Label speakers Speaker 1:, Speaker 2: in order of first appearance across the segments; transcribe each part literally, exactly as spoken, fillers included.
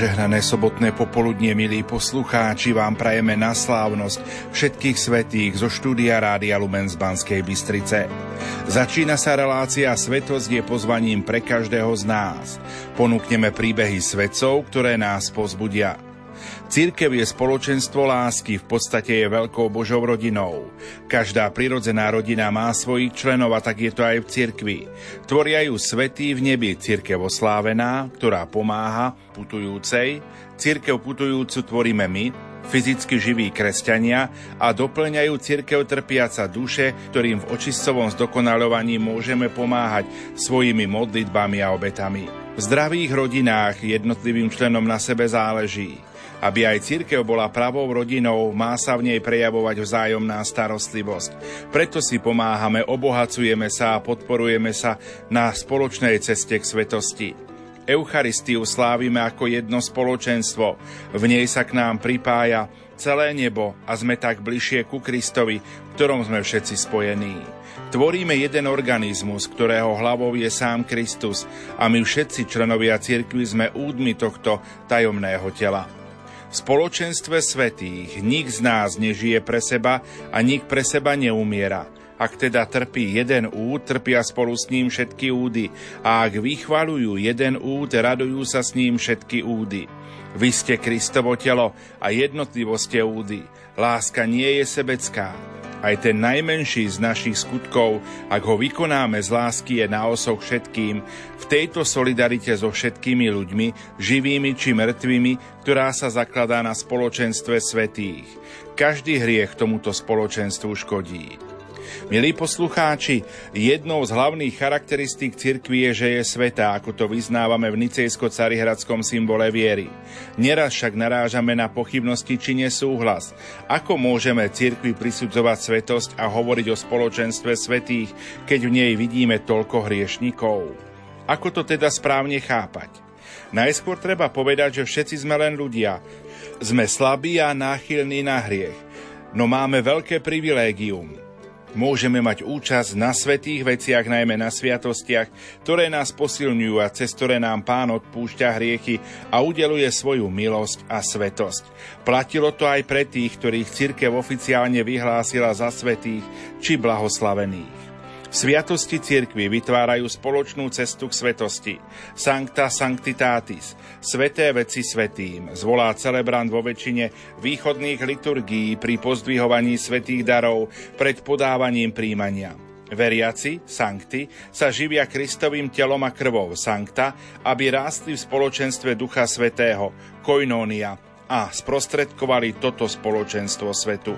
Speaker 1: Požehnané sobotné popoludnie, milí poslucháči, vám prajeme na slávnosť všetkých svätých zo štúdia Rádia Lumen z Banskej Bystrice. Začína sa relácia Svetosť je pozvaním pre každého z nás. Ponúkneme príbehy svetcov, ktoré nás povzbudia. Cirkev je spoločenstvo lásky, v podstate je veľkou Božou rodinou. Každá prirodzená rodina má svojich členov a tak je to aj v cirkvi. Tvoria ju svätí v nebi, cirkev oslávená, ktorá pomáha putujúcej. Cirkev putujúcu tvoríme my, fyzicky živí kresťania, a doplňajú cirkev trpiaca duše, ktorým v očistcovom zdokonaľovaní môžeme pomáhať svojimi modlitbami a obetami. V zdravých rodinách jednotlivým členom na sebe záleží. Aby aj cirkev bola pravou rodinou, má sa v nej prejavovať vzájomná starostlivosť. Preto si pomáhame, obohacujeme sa a podporujeme sa na spoločnej ceste k svetosti. Eucharistiu slávime ako jedno spoločenstvo. V nej sa k nám pripája celé nebo a sme tak bližšie ku Kristovi, v ktorom sme všetci spojení. Tvoríme jeden organizmus, ktorého hlavou je sám Kristus, a my všetci členovia cirkvi sme údmi tohto tajomného tela. V spoločenstve svätých nik z nás nežije pre seba a nik pre seba neumiera. Ak teda trpí jeden úd, trpia spolu s ním všetky údy, a ak vychvaľujú jeden úd, radujú sa s ním všetky údy. Vy ste Kristovo telo a jednotlivo ste údy. Láska nie je sebecká. Aj ten najmenší z našich skutkov, ak ho vykonáme z lásky, je na osoch všetkým, v tejto solidarite so všetkými ľuďmi, živými či mŕtvými, ktorá sa zakladá na spoločenstve svätých. Každý hriech tomuto spoločenstvu škodí. Milí poslucháči, jednou z hlavných charakteristík cirkvi je, že je svätá, ako to vyznávame v nicejsko-carihradskom symbole viery. Neraz však narážame na pochybnosti či nesúhlas. Ako môžeme cirkvi prisudzovať svätosť a hovoriť o spoločenstve svätých, keď v nej vidíme toľko hriešnikov? Ako to teda správne chápať? Najskôr treba povedať, že všetci sme len ľudia. Sme slabí a náchylní na hriech. No máme veľké privilégium. Môžeme mať účasť na svätých veciach, najmä na sviatostiach, ktoré nás posilňujú a cez ktoré nám Pán odpúšťa hriechy a udeluje svoju milosť a svätosť. Platilo to aj pre tých, ktorých cirkev oficiálne vyhlásila za svätých či blahoslavených. Sviatosti cirkvi vytvárajú spoločnú cestu k svetosti. Sancta sanctitatis, sväté veci svätým, zvolá celebrant vo väčšine východných liturgií pri pozdvihovaní svätých darov pred podávaním príjmania. Veriaci, sancti, sa živia Kristovým telom a krvou, sancta, aby rástli v spoločenstve Ducha Svätého, koinónia, a sprostredkovali toto spoločenstvo svetu.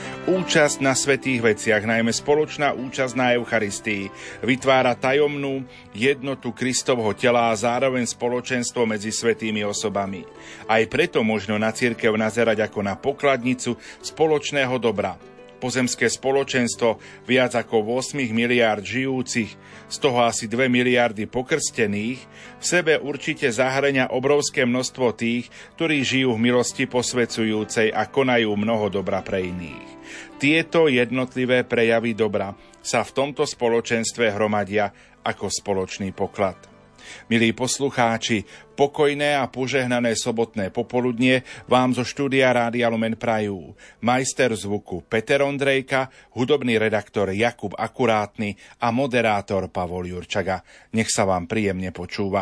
Speaker 1: Účasť na svätých veciach, najmä spoločná účasť na Eucharistii, vytvára tajomnú jednotu Kristovho tela a zároveň spoločenstvo medzi svätými osobami. Aj preto možno na cirkev nazerať ako na pokladnicu spoločného dobra. Pozemské spoločenstvo viac ako osem miliárd žijúcich, z toho asi dve miliardy pokrstených, v sebe určite zahŕňa obrovské množstvo tých, ktorí žijú v milosti posvedzujúcej a konajú mnoho dobra pre iných. Tieto jednotlivé prejavy dobra sa v tomto spoločenstve hromadia ako spoločný poklad. Milí poslucháči, pokojné a požehnané sobotné popoludnie vám zo štúdia Rádia Lumen prajú majster zvuku Peter Ondrejka, hudobný redaktor Jakub Akurátny a moderátor Pavol Jurčaga. Nech sa vám príjemne počúva.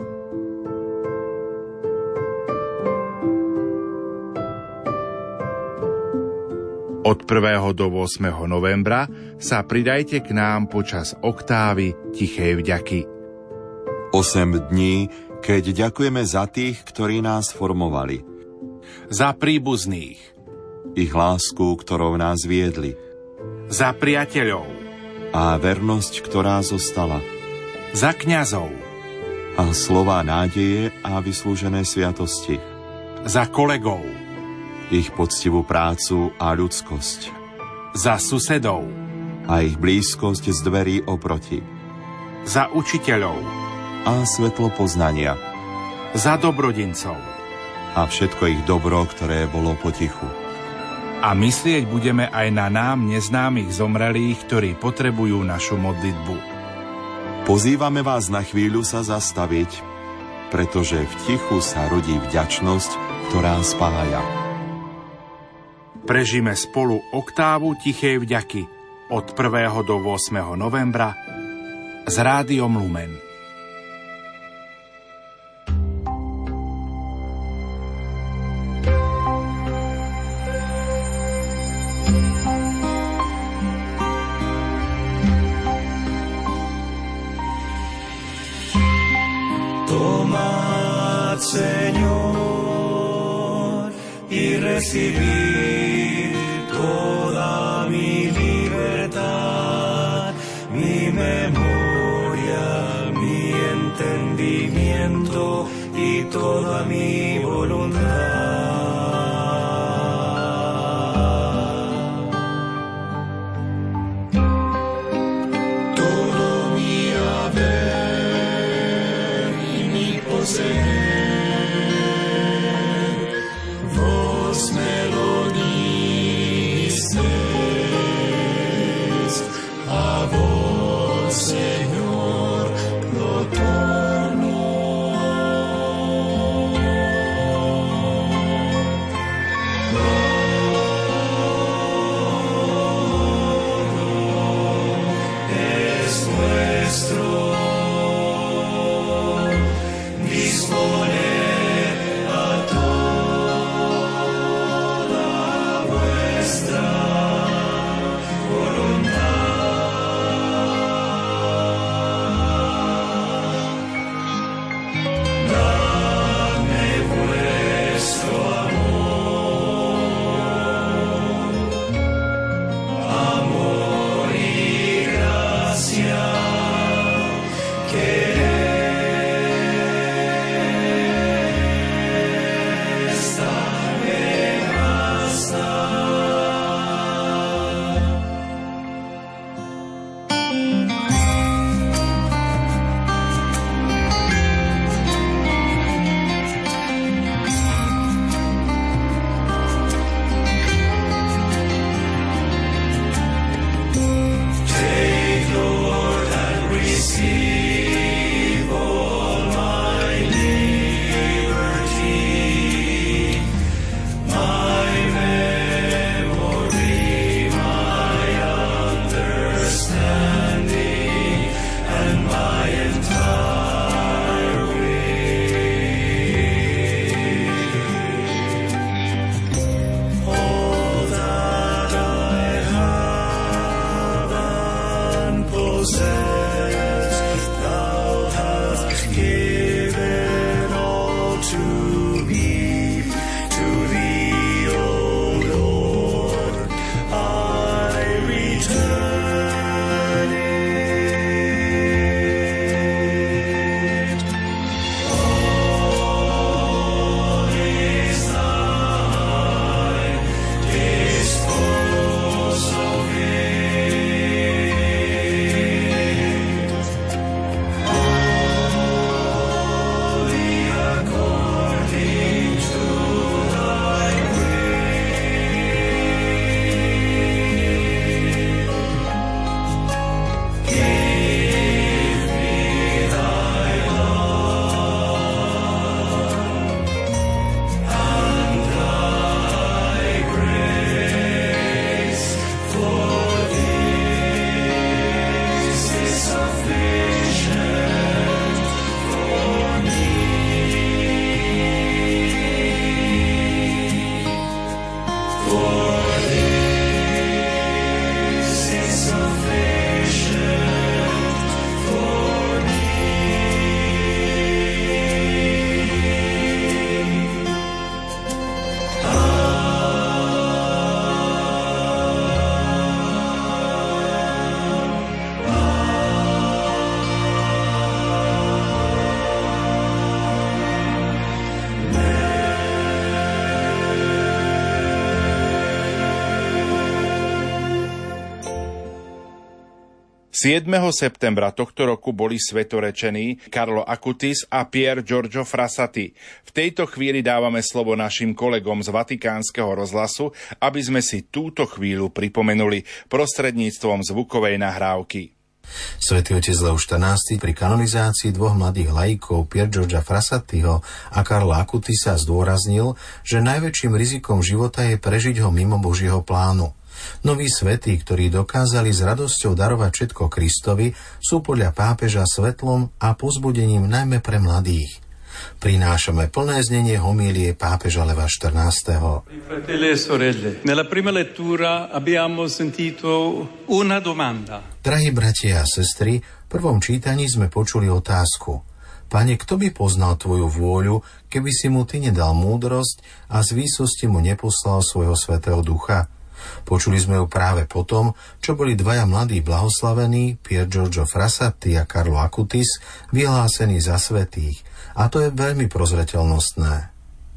Speaker 1: Od prvého do ôsmeho novembra sa pridajte k nám počas oktávy Tichej vďaky.
Speaker 2: osem dní, keď ďakujeme za tých, ktorí nás formovali.
Speaker 1: Za príbuzných.
Speaker 2: Ich lásku, ktorou nás viedli.
Speaker 1: Za priateľov.
Speaker 2: A vernosť, ktorá zostala.
Speaker 1: Za kňazov.
Speaker 2: A slová nádeje a vyslúžené sviatosti.
Speaker 1: Za kolegov.
Speaker 2: Ich poctivú prácu a ľudskosť.
Speaker 1: Za susedov.
Speaker 2: A ich blízkosť z dverí oproti.
Speaker 1: Za učiteľov.
Speaker 2: A svetlo poznania.
Speaker 1: Za dobrodincov.
Speaker 2: A všetko ich dobro, ktoré bolo potichu.
Speaker 1: A myslieť budeme aj na nám neznámych zomrelých, ktorí potrebujú našu modlitbu.
Speaker 2: Pozývame vás na chvíľu sa zastaviť pretože v tichu sa rodí vďačnosť, ktorá spája.
Speaker 1: Prežime spolu oktávu tichej vďaky od prvého do ôsmeho novembra s Rádiom Lumen.
Speaker 3: Tomad, Señor, y recibir toda mi libertad, mi memoria, mi entendimiento y toda mi voluntad. Todo mi haber y mi poseer.
Speaker 1: siedmeho septembra tohto roku boli svetorečení Carlo Acutis a Pier Giorgio Frassati. V tejto chvíli dávame slovo našim kolegom z Vatikánskeho rozhlasu, aby sme si túto chvíľu pripomenuli prostredníctvom zvukovej nahrávky.
Speaker 4: Svätý otec Leo štrnásty pri kanonizácii dvoch mladých laikov Pier Giorgia Frassatiho a Karla Akutisa zdôraznil, že najväčším rizikom života je prežiť ho mimo Božieho plánu. Noví svätí, ktorí dokázali s radosťou darovať všetko Kristovi, sú podľa pápeža svetlom a povzbudením najmä pre mladých. Prinášame plné znenie homílie pápeža Leva štrnásteho.
Speaker 5: Fratelli e sorelle, nella prima lettura abbiamo sentito una domanda.
Speaker 4: Drahí bratia a sestry, v prvom čítaní sme počuli otázku. Pane, kto by poznal tvoju vôľu, keby si mu ty nedal múdrosť a z výsosti mu neposlal svojho svätého ducha? Počuli sme ju práve potom, čo boli dvaja mladí blahoslavení, Pier Giorgio Frassati a Carlo Acutis, vyhlásení za svätých. A to je veľmi prozreteľnostné.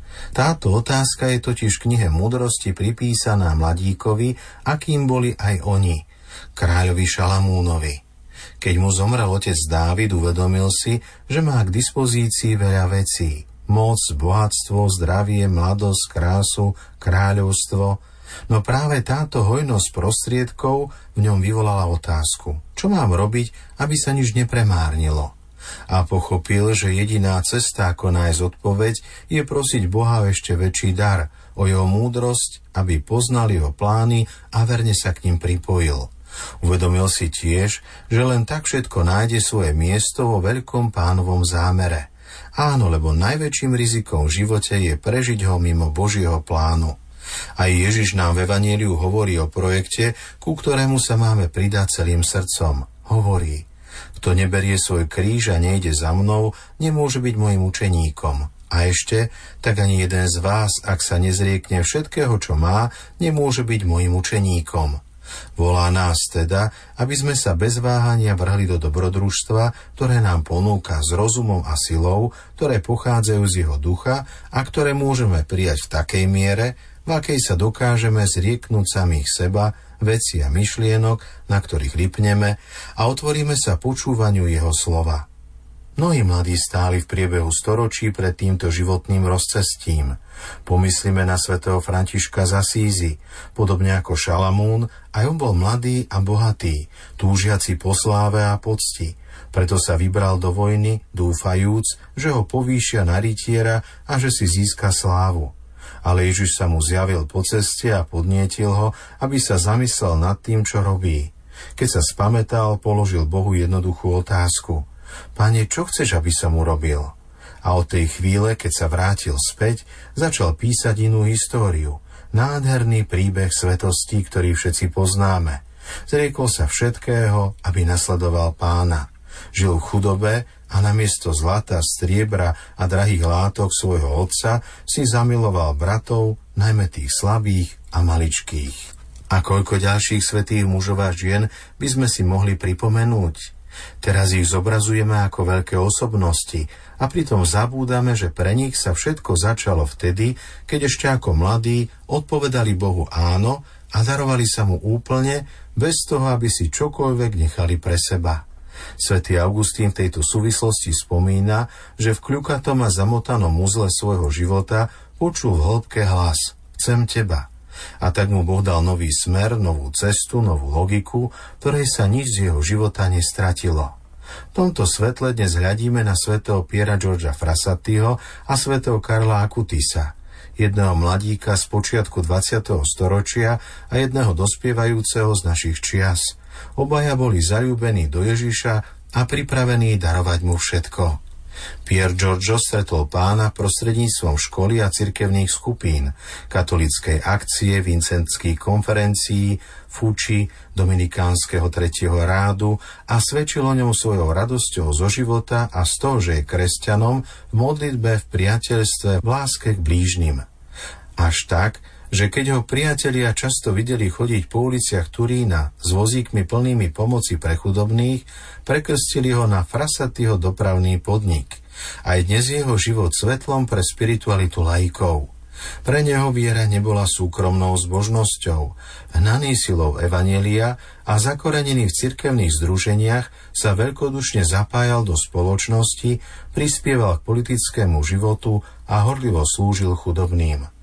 Speaker 4: Táto otázka je totiž v knihe múdrosti pripísaná mladíkovi, akým boli aj oni, kráľovi Šalamúnovi. Keď mu zomrel otec Dávid, uvedomil si, že má k dispozícii veľa vecí. Moc, bohatstvo, zdravie, mladosť, krásu, kráľovstvo. No práve táto hojnosť prostriedkov v ňom vyvolala otázku. Čo mám robiť, aby sa nič nepremárnilo? A pochopil, že jediná cesta, ako nájsť odpoveď, je prosiť Boha o ešte väčší dar, o jeho múdrosť, aby poznal jeho plány a verne sa k ním pripojil. Uvedomil si tiež, že len tak všetko nájde svoje miesto vo veľkom Pánovom zámere. Áno, lebo najväčším rizikom v živote je prežiť ho mimo Božieho plánu. Aj Ježiš nám v Evanjeliu hovorí o projekte, ku ktorému sa máme pridať celým srdcom. Hovorí: kto neberie svoj kríž a nejde za mnou, nemôže byť mojim učeníkom. A ešte, tak ani jeden z vás, ak sa nezriekne všetkého, čo má, nemôže byť mojim učeníkom. Volá nás teda, aby sme sa bez váhania vrhli do dobrodružstva, ktoré nám ponúka s rozumom a silou, ktoré pochádzajú z jeho ducha a ktoré môžeme prijať v takej miere, v akej sa dokážeme zrieknúť samých seba, veci a myšlienok, na ktorých lipneme, a otvoríme sa počúvaniu jeho slova. Mnohí mladí stáli v priebehu storočí pred týmto životným rozcestím. Pomyslíme na svätého Františka z Asízy. Podobne ako Šalamún, aj on bol mladý a bohatý, túžiaci po sláve a pocti. Preto sa vybral do vojny, dúfajúc, že ho povýšia na rytiera a že si získa slávu. Ale Ježiš sa mu zjavil po ceste a podnietil ho, aby sa zamyslel nad tým, čo robí. Keď sa spamätal, položil Bohu jednoduchú otázku. Pane, čo chceš, aby som urobil? A od tej chvíle, keď sa vrátil späť, začal písať inú históriu. Nádherný príbeh svetostí, ktorý všetci poznáme. Zriekol sa všetkého, aby nasledoval Pána. Žil v chudobe a namiesto zlata, striebra a drahých látok svojho otca si zamiloval bratov, najmä tých slabých a maličkých. A koľko ďalších svätých mužov a žien by sme si mohli pripomenúť? Teraz ich zobrazujeme ako veľké osobnosti a pritom zabúdame, že pre nich sa všetko začalo vtedy, keď ešte ako mladí odpovedali Bohu áno a darovali sa mu úplne, bez toho, aby si čokoľvek nechali pre seba. Svätý Augustín v tejto súvislosti spomína, že v kľukatom a zamotanom uzle svojho života počul v hĺbke hlas: Chcem teba. A tak mu Boh dal nový smer, novú cestu, novú logiku, ktorej sa nič z jeho života nestratilo. V tomto svetle dnes hľadíme na svätého Piera Giorgia Frassatiho a svätého Karla Akutisa, jedného mladíka z počiatku dvadsiateho storočia a jedného dospievajúceho z našich čias. Obaja boli zaľúbení do Ježiša a pripravení darovať mu všetko. Pier Giorgio stretol Pána prostredníctvom školy a cirkevných skupín, katolíckej akcie, vincentských konferencií, Fuči, dominikánskeho tretieho rádu a svedčil o ňom svojou radosťou zo života a z toho, že je kresťanom, v modlitbe, v priateľstve, v láske k blížnym. Až tak, že keď ho priatelia často videli chodiť po uliciach Turína s vozíkmi plnými pomoci pre chudobných, prekrstili ho na Frassatiho dopravný podnik. Aj dnes jeho život svetlom pre spiritualitu laikov. Pre neho viera nebola súkromnou zbožnosťou. Hnaný silou evanjelia a zakorenený v cirkevných združeniach sa veľkodušne zapájal do spoločnosti, prispieval k politickému životu a horlivo slúžil chudobným.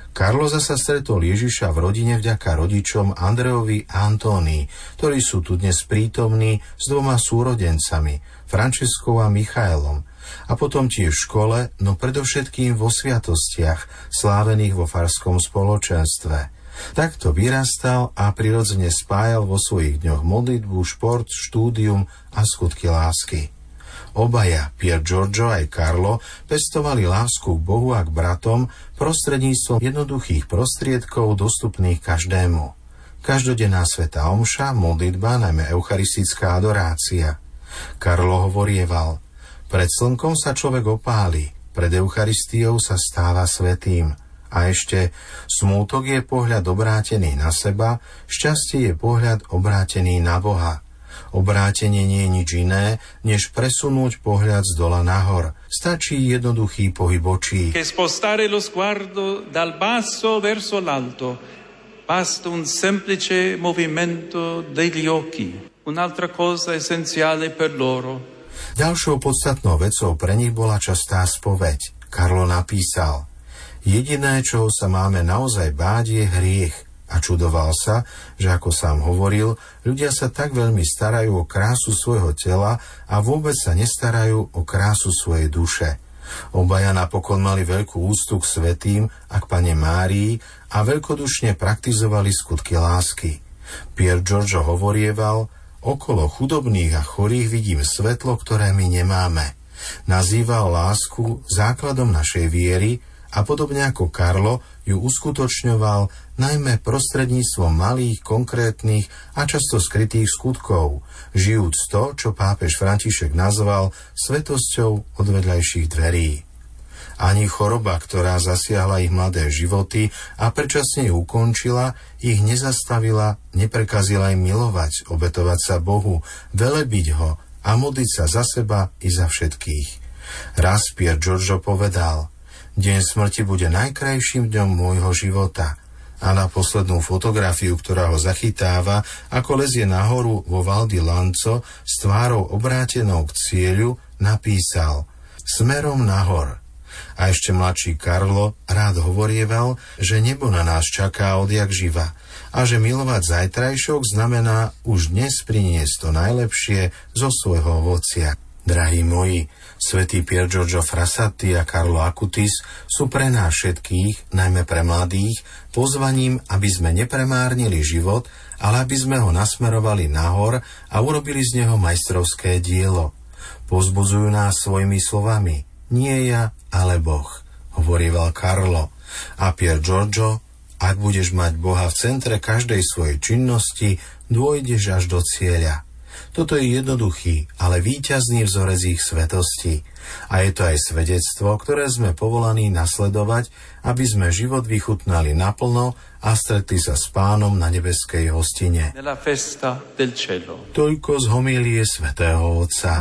Speaker 4: Karlo zasa stretol Ježiša v rodine vďaka rodičom Andrejovi a Antónii, ktorí sú tu dnes prítomní s dvoma súrodencami, Franceskou a Michaelom, a potom tiež v škole, no predovšetkým vo sviatostiach, slávených vo farskom spoločenstve. Takto vyrastal a prirodzene spájal vo svojich dňoch modlitbu, šport, štúdium a skutky lásky. Obaja, Pier Giorgio aj Carlo, pestovali lásku k Bohu a k bratom prostredníctvom jednoduchých prostriedkov dostupných každému. Každodenná svätá omša, modlitba, najmä eucharistická adorácia. Carlo hovorieval: pred slnkom sa človek opáli, pred Eucharistiou sa stáva svätým. A ešte, smútok je pohľad obrátený na seba, šťastie je pohľad obrátený na Boha. Obrátenie nie je nič iné, než presunúť pohľad z dola nahor. Stačí jednoduchý pohyb očí.
Speaker 5: Che spostare lo sguardo dal basso verso l'alto. Basta un semplice movimento degli occhi. Un'altra cosa essenziale per loro.
Speaker 4: Ďalšou podstatnou vecou pre nich bola častá spoveď. Carlo napísal: jediné, čoho sa máme naozaj báť, je hriech. A čudoval sa, že ako sám hovoril, ľudia sa tak veľmi starajú o krásu svojho tela a vôbec sa nestarajú o krásu svojej duše. Obaja napokon mali veľkú úctu k svätým a k Panne Márii a veľkodušne praktizovali skutky lásky. Pier Giorgio hovorieval: okolo chudobných a chorých vidím svetlo, ktoré my nemáme. Nazýval lásku základom našej viery a podobne ako Carlo ju uskutočňoval najmä prostredníctvom malých, konkrétnych a často skrytých skutkov, žijúc to, čo pápež František nazval svetosťou od vedľajších dverí. Ani choroba, ktorá zasiahla ich mladé životy a predčasne ju ukončila, ich nezastavila, neprekazila im milovať, obetovať sa Bohu, velebiť ho a modliť sa za seba i za všetkých. Raz Pier Giorgio povedal: deň smrti bude najkrajším dňom môjho života. A na poslednú fotografiu, ktorá ho zachytáva, ako lezie nahoru vo Val di Lanzo s tvárou obrátenou k cieľu, napísal: smerom nahor. A ešte mladší Carlo rád hovorieval, že nebo na nás čaká odjak živa a že milovať zajtrajšok znamená už dnes priniesť to najlepšie zo svojho ovocia. Drahí moji, svätý Pier Giorgio Frassati a Carlo Acutis sú pre nás všetkých, najmä pre mladých, pozvaním, aby sme nepremárnili život, ale aby sme ho nasmerovali nahor a urobili z neho majstrovské dielo. Pozbudzujú nás svojimi slovami: nie ja, ale Boh, hovorieval Carlo. A Pier Giorgio: ak budeš mať Boha v centre každej svojej činnosti, dôjdeš až do cieľa. Toto je jednoduchý, ale víťazný vzorec ich svetosti. A je to aj svedectvo, ktoré sme povolaní nasledovať, aby sme život vychutnali naplno a stretli sa s Pánom na nebeskej hostine. Toľko z homílie svätého Otca.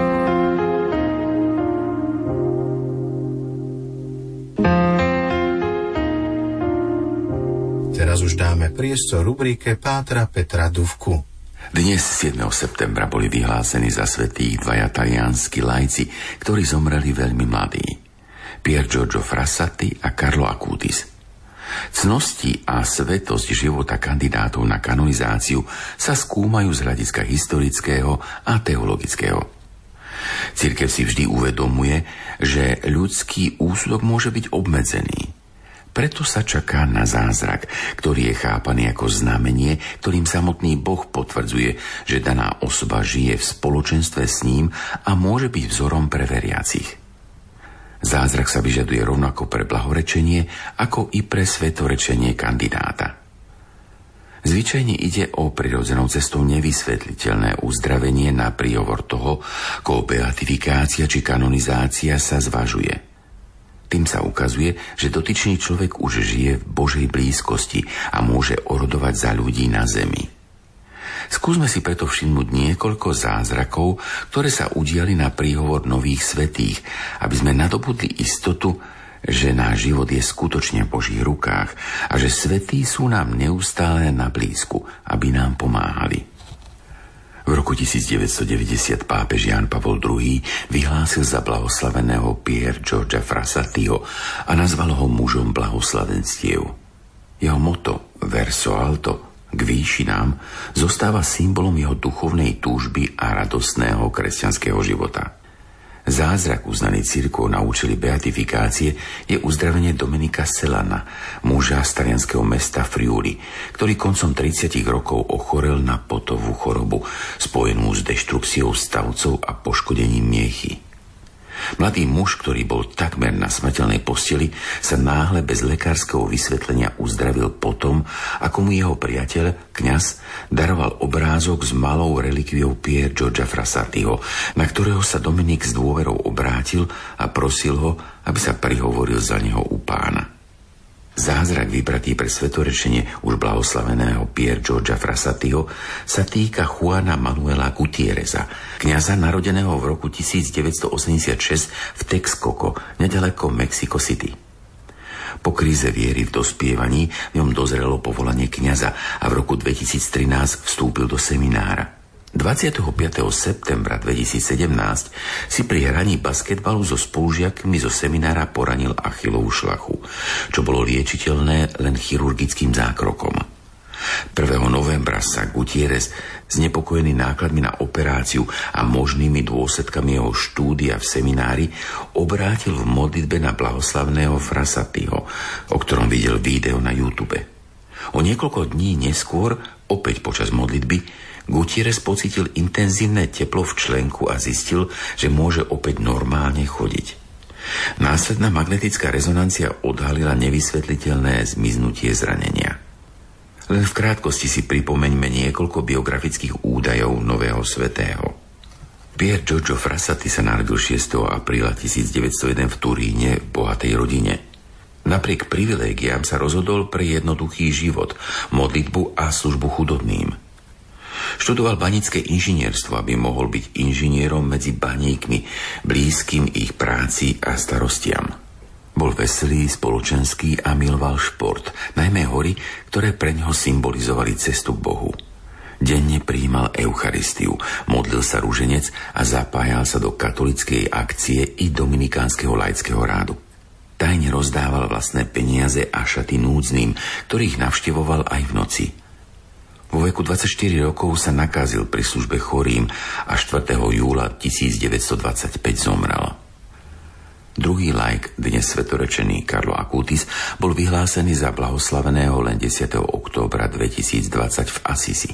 Speaker 4: Teraz už dáme priestor rubrike Pátra Petra Dufku.
Speaker 6: Dnes siedmeho septembra boli vyhlásení za svätých dvaja talianski laici, ktorí zomreli veľmi mladí: Pier Giorgio Frassati a Carlo Acutis. Cnosti a svetosť života kandidátov na kanonizáciu sa skúmajú z hľadiska historického a teologického. Cirkev si vždy uvedomuje, že ľudský úsudok môže byť obmedzený. Preto sa čaká na zázrak, ktorý je chápaný ako znamenie, ktorým samotný Boh potvrdzuje, že daná osoba žije v spoločenstve s ním a môže byť vzorom pre veriacich. Zázrak sa vyžaduje rovnako pre blahorečenie, ako i pre svetorečenie kandidáta. Zvyčajne ide o prirodzenou cestou nevysvetliteľné uzdravenie na príhovor toho, koho beatifikácia či kanonizácia sa zvažuje. Tým sa ukazuje, že dotyčný človek už žije v Božej blízkosti a môže orodovať za ľudí na zemi. Skúsme si preto všimnúť niekoľko zázrakov, ktoré sa udiali na príhovor nových svätých, aby sme nadobudli istotu, že náš život je skutočne v Božích rukách a že svätí sú nám neustále na blízku, aby nám pomáhali. V roku tisícdeväťstodeväťdesiat pápež Ján Pavol druhý. vyhlásil za blahoslaveného Pier Giorgia Frassatiho a nazval ho mužom blahoslavenstiev. Jeho moto Verso Alto, k výšinám, zostáva symbolom jeho duchovnej túžby a radostného kresťanského života. Zázrak uznaný cirkvou na účely beatifikácie je uzdravenie Dominika Selana, muža z talianskeho mesta Friuli, ktorý koncom tridsiatich rokov ochorel na potovú chorobu spojenú s deštrukciou stavcov a poškodením miechy. Mladý muž, ktorý bol takmer na smrteľnej posteli, sa náhle bez lekárskeho vysvetlenia uzdravil potom, ako mu jeho priateľ, kňaz, daroval obrázok s malou relikviou Pier Giorgia Frassatiho, na ktorého sa Dominik s dôverou obrátil a prosil ho, aby sa prihovoril za neho u Pána. Zázrak vybratý pre svetorečenie už blahoslaveného Pier Giorgia Frassatiho sa týka Juana Manuela Gutierreza, kňaza narodeného v roku tisícdeväťstoosemdesiatšesť v Texcoco, nedaleko Mexico City. Po kríze viery v dospievaní v ňom dozrelo povolanie kňaza a v roku dvetisíctrinásť vstúpil do seminára. dvadsiateho piateho septembra dvetisícsedemnásť si pri hraní basketbalu so spolužiakmi zo seminára poranil Achillovú šľachu, čo bolo liečiteľné len chirurgickým zákrokom. prvého novembra sa Gutierrez, znepokojený nákladmi na operáciu a možnými dôsledkami jeho štúdia v seminári, obrátil v modlitbe na blahoslavného Frassatiho, o ktorom videl video na YouTube. O niekoľko dní neskôr, opäť počas modlitby, Gutierrez pocítil intenzívne teplo v členku a zistil, že môže opäť normálne chodiť. Následná magnetická rezonancia odhalila nevysvetliteľné zmiznutie zranenia. Len v krátkosti si pripomeňme niekoľko biografických údajov nového svätého. Pier Giorgio Frassati sa narodil šiesteho apríla tisícdeväťsto jeden v Turíne v bohatej rodine. Napriek privilégiám sa rozhodol pre jednoduchý život, modlitbu a službu chudobným. Študoval banícke inžinierstvo, aby mohol byť inžinierom medzi baníkmi, blízkym ich práci a starostiam. Bol veselý, spoločenský a miloval šport, najmä hory, ktoré pre neho symbolizovali cestu k Bohu. Denne prijímal Eucharistiu, modlil sa ruženec a zapájal sa do katolíckej akcie i dominikánskeho laického rádu. Tajne rozdával vlastné peniaze a šaty núdznym, ktorých navštevoval aj v noci. Vo veku dvadsaťštyri rokov sa nakázil pri službe chorým a štvrtého júla tisícdeväťstodvadsaťpäť zomrel. Druhý laik, dnes svetorečený Carlo Acutis, bol vyhlásený za blahoslaveného len desiateho októbra dvetisícdvadsať v Assisi.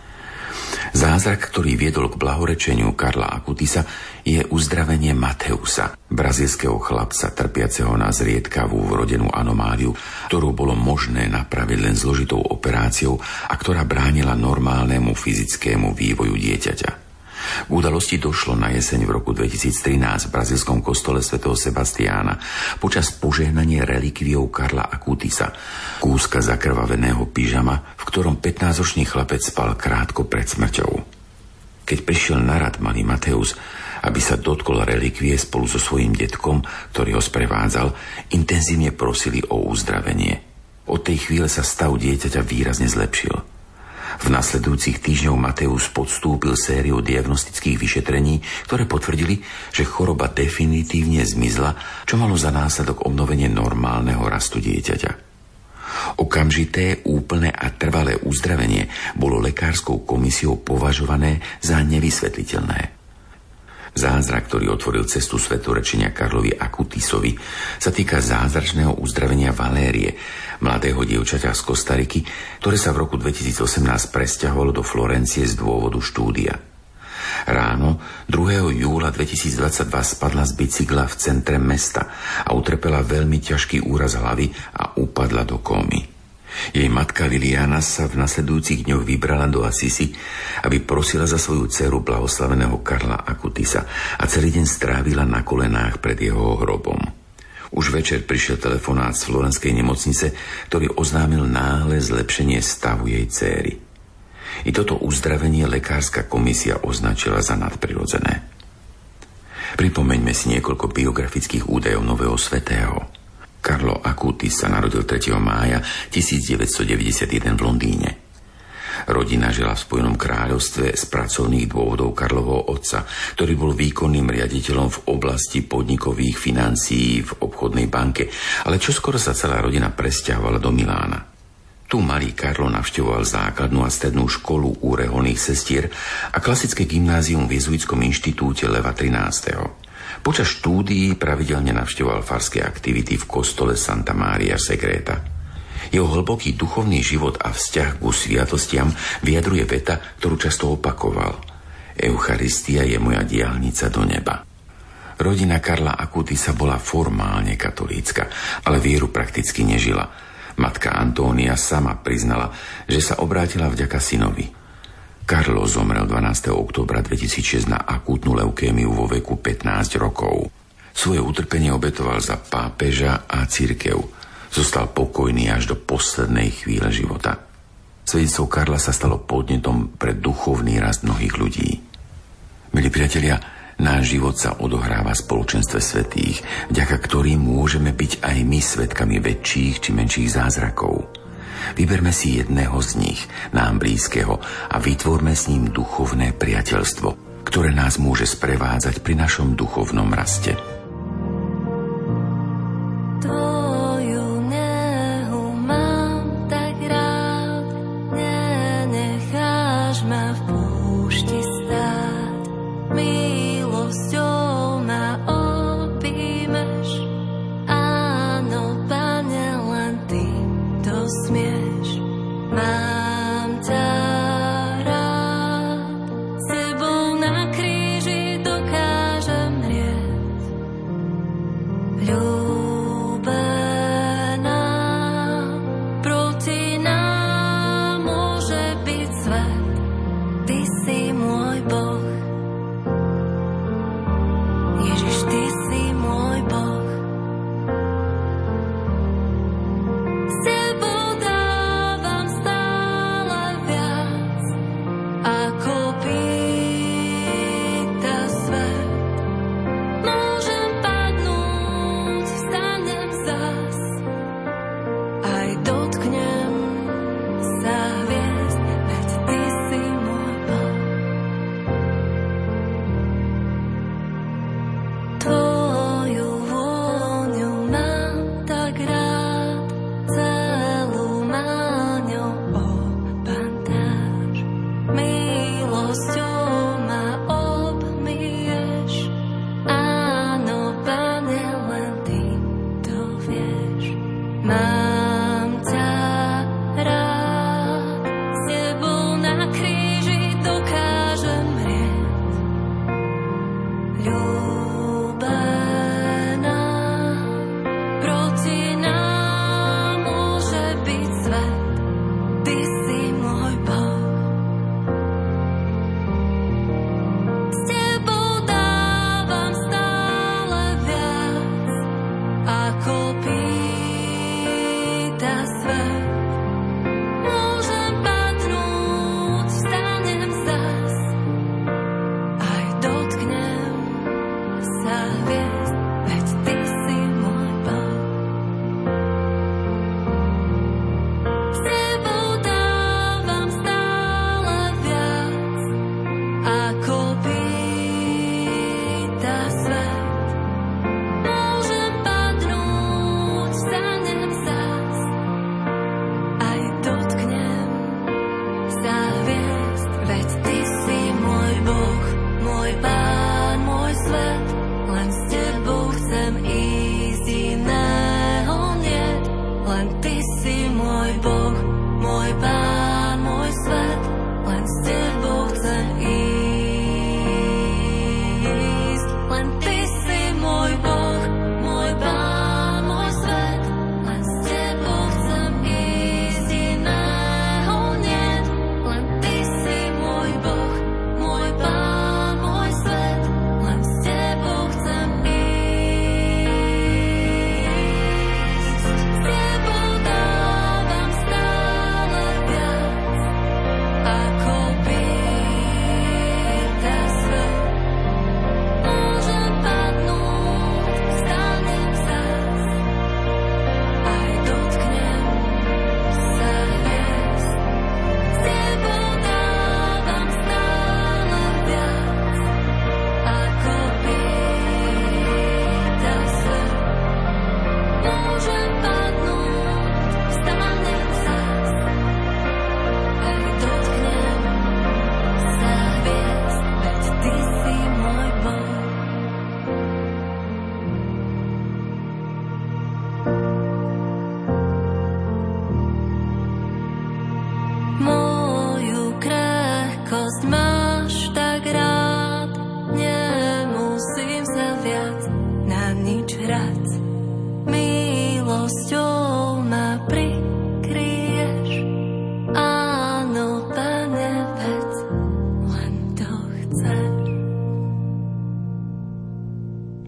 Speaker 6: Zázrak, ktorý viedol k blahorečeniu Karla Acutisa, je uzdravenie Mateusa, brazílskeho chlapca trpiaceho na zriedkavú vrodenú anomáliu, ktorú bolo možné napraviť len zložitou operáciou a ktorá bránila normálnemu fyzickému vývoju dieťaťa. K udalosti došlo na jeseň v roku dvetisíctrinásť v brazílskom kostole svätého Sebastiána počas požehnania relikviou Karla Acutisa, kúska zakrvaveného pyžama, v ktorom pätnásťročný chlapec spal krátko pred smrťou. Keď prišiel na rad malý Mateus, aby sa dotkol relikvie spolu so svojím detkom, ktorý ho sprevádzal, intenzívne prosili o uzdravenie. Od tej chvíle sa stav dieťaťa výrazne zlepšil. V nasledujúcich týždňoch Mateus podstúpil sériu diagnostických vyšetrení, ktoré potvrdili, že choroba definitívne zmizla, čo malo za následok obnovenie normálneho rastu dieťaťa. Okamžité, úplné a trvalé uzdravenie bolo lekárskou komisiou považované za nevysvetliteľné. Zázrak, ktorý otvoril cestu svetorečenia Karlovi Acutisovi, sa týka zázračného uzdravenia Valérie, mladého dievčaťa z Kostariky, ktoré sa v roku dvetisícosemnásť presťahovalo do Florencie z dôvodu štúdia. Ráno druhého júla dvetisícdvadsaťdva spadla z bicykla v centre mesta a utrpela veľmi ťažký úraz hlavy a upadla do kómy. Jej matka Liliana sa v nasledujúcich dňoch vybrala do Assisi, aby prosila za svoju dceru blahoslaveného Karla Acutisa a celý deň strávila na kolenách pred jeho hrobom. Už večer prišiel telefonát z florenskej nemocnice, ktorý oznámil náhle zlepšenie stavu jej dcéry. I toto uzdravenie lekárska komisia označila za nadprirodzené. Pripomeňme si niekoľko biografických údajov nového svätého. Carlo Acutis sa narodil tretieho mája tisícdeväťstodeväťdesiatjeden v Londýne. Rodina žila v Spojenom kráľovstve z pracovných dôvodov Karlovho otca, ktorý bol výkonným riaditeľom v oblasti podnikových financií v obchodnej banke, ale čoskoro sa celá rodina presťahovala do Milána. Tu malý Karlo navštevoval základnú a strednú školu u reholných sestier a klasické gymnázium v jezuitskom inštitúte Leva trinásteho. Počas štúdií pravidelne navštevoval farské aktivity v kostole Santa Maria Segreta. Jeho hlboký duchovný život a vzťah ku sviatostiam vyjadruje veta, ktorú často opakoval. Eucharistia je moja diaľnica do neba. Rodina Karla Akutisa bola formálne katolícka, ale vieru prakticky nežila. Matka Antónia sama priznala, že sa obrátila vďaka synovi. Karlo zomrel dvanásteho októbra dvetisícšesť na akútnu leukémiu vo veku pätnásť rokov. Svoje utrpenie obetoval za pápeža a cirkev. Zostal pokojný až do poslednej chvíle života. Svedectvo Karla sa stalo podnetom pre duchovný rast mnohých ľudí. Milí priatelia, náš život sa odohráva v spoločenstve svätých, vďaka ktorým môžeme byť aj my svedkami väčších či menších zázrakov. Vyberme si jedného z nich, nám blízkeho, a vytvorme s ním duchovné priateľstvo, ktoré nás môže sprevádzať pri našom duchovnom raste.
Speaker 7: Ako by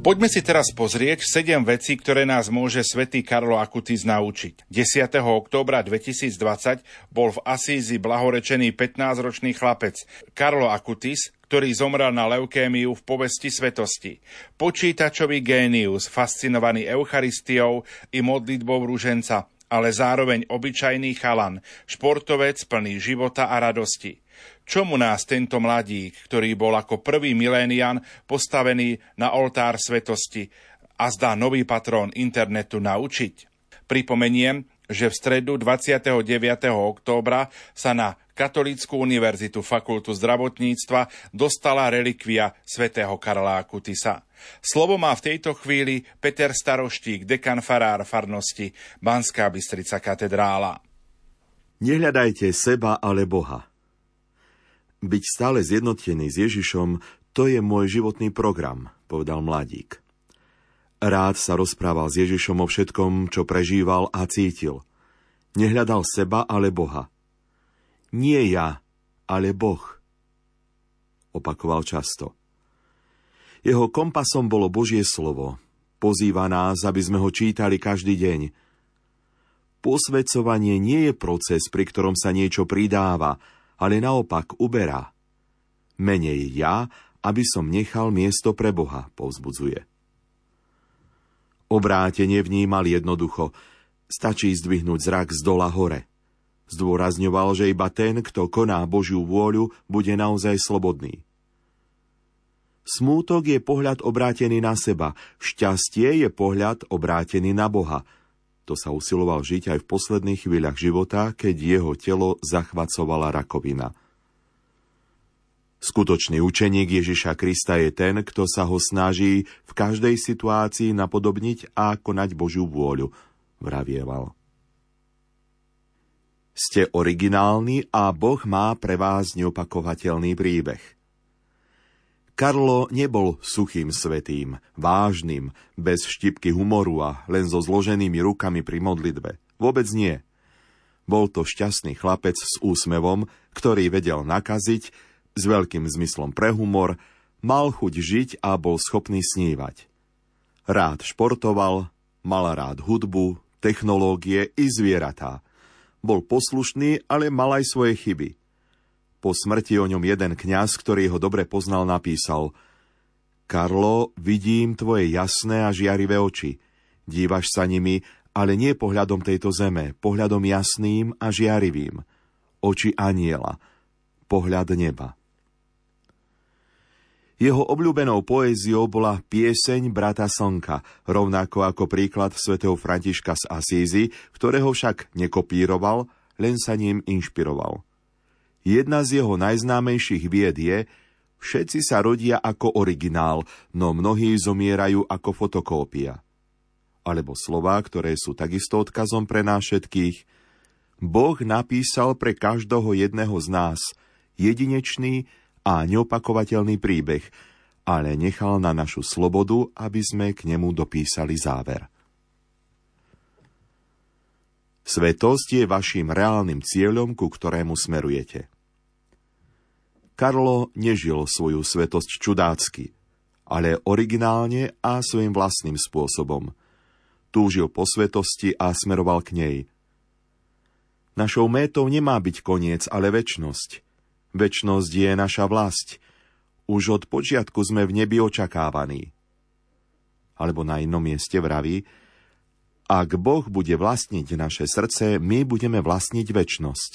Speaker 1: Poďme si teraz pozrieť sedem vecí, ktoré nás môže svätý Karlo Acutis naučiť. desiateho októbra dvetisícdvadsať bol v Asízi blahorečený pätnásťročný chlapec Karlo Acutis, ktorý zomrel na leukémiu v povesti svetosti. Počítačový génius, fascinovaný Eucharistiou i modlitbou ruženca, ale zároveň obyčajný chalan, športovec plný života a radosti. Čomu nás tento mladík, ktorý bol ako prvý milénian postavený na oltár svetosti a zdá nový patrón internetu, naučiť? Pripomeniem, že v stredu dvadsiateho deviateho októbra sa na Katolícku univerzitu Fakultu zdravotníctva dostala relikvia svätého Karla Acutisa. Slovo má v tejto chvíli Peter Staroštík, dekan farár farnosti Banská Bystrica katedrála.
Speaker 2: Nehľadajte seba, ale Boha. Byť stále zjednotený s Ježišom, to je môj životný program, povedal mladík. Rád sa rozprával s Ježišom o všetkom, čo prežíval a cítil. Nehľadal seba, ale Boha. Nie ja, ale Boh, opakoval často. Jeho kompasom bolo Božie slovo. Pozýva nás, aby sme ho čítali každý deň. Posväcovanie nie je proces, pri ktorom sa niečo pridáva, ale naopak uberá. Menej ja, aby som nechal miesto pre Boha, povzbudzuje. Obrátenie vnímal jednoducho. Stačí zdvihnúť zrak z dola hore. Zdôrazňoval, že iba ten, kto koná Božiu vôľu, bude naozaj slobodný. Smútok je pohľad obrátený na seba, šťastie je pohľad obrátený na Boha. To sa usiloval žiť aj v posledných chvíľach života, keď jeho telo zachvacovala rakovina. Skutočný učeník Ježiša Krista je ten, kto sa ho snaží v každej situácii napodobniť a konať Božiu vôľu, vravieval. Ste originálni a Boh má pre vás neopakovateľný príbeh. Karlo nebol suchým svätým, vážnym, bez štipky humoru a len so zloženými rukami pri modlitbe. Vôbec nie. Bol to šťastný chlapec s úsmevom, ktorý vedel nakaziť, s veľkým zmyslom pre humor, mal chuť žiť a bol schopný snívať. Rád športoval, mal rád hudbu, technológie i zvieratá. Bol poslušný, ale mal aj svoje chyby. Po smrti o ňom jeden kňaz, ktorý ho dobre poznal, napísal: Karlo, vidím tvoje jasné a žiarivé oči. Dívaš sa nimi, ale nie pohľadom tejto zeme, pohľadom jasným a žiarivým. Oči anjela, pohľad neba. Jeho obľúbenou poéziou bola pieseň Brata slnka, rovnako ako príklad svätého Františka z Asízy, ktorého však nekopíroval, len sa ním inšpiroval. Jedna z jeho najznámejších vied je: všetci sa rodia ako originál, no mnohí zomierajú ako fotokópia. Alebo slová, ktoré sú takisto odkazom pre nás všetkých: Boh napísal pre každého jedného z nás jedinečný a neopakovateľný príbeh, ale nechal na našu slobodu, aby sme k nemu dopísali záver. Svetosť je vaším reálnym cieľom, ku ktorému smerujete. Karlo nežil svoju svetosť čudácky, ale originálne a svojím vlastným spôsobom. Túžil po svetosti a smeroval k nej. Našou métou nemá byť koniec, ale večnosť. Večnosť je naša vlast. Už od počiatku sme v nebi očakávaní. Alebo na inom mieste vraví: ak Boh bude vlastniť naše srdce, my budeme vlastniť večnosť.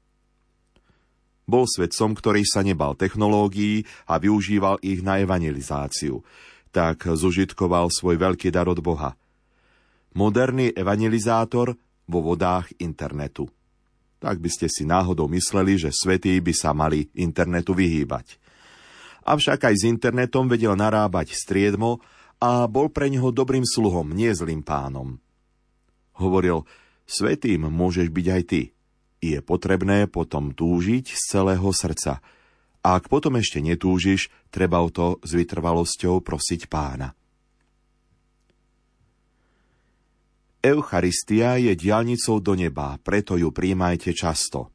Speaker 2: Bol svetcom, ktorý sa nebal technológií a využíval ich na evangelizáciu. Tak zužitkoval svoj veľký dar od Boha. Moderný evangelizátor vo vodách internetu. Tak by ste si náhodou mysleli, že svätí by sa mali internetu vyhýbať. Avšak aj s internetom vedel narábať striedmo a bol pre neho dobrým sluhom, nie zlým pánom. Hovoril: svätým môžeš byť aj ty. Je potrebné potom túžiť z celého srdca. A ak potom ešte netúžiš, treba o to s vytrvalosťou prosiť Pána. Eucharistia je diaľnicou do neba, preto ju prijímajte často.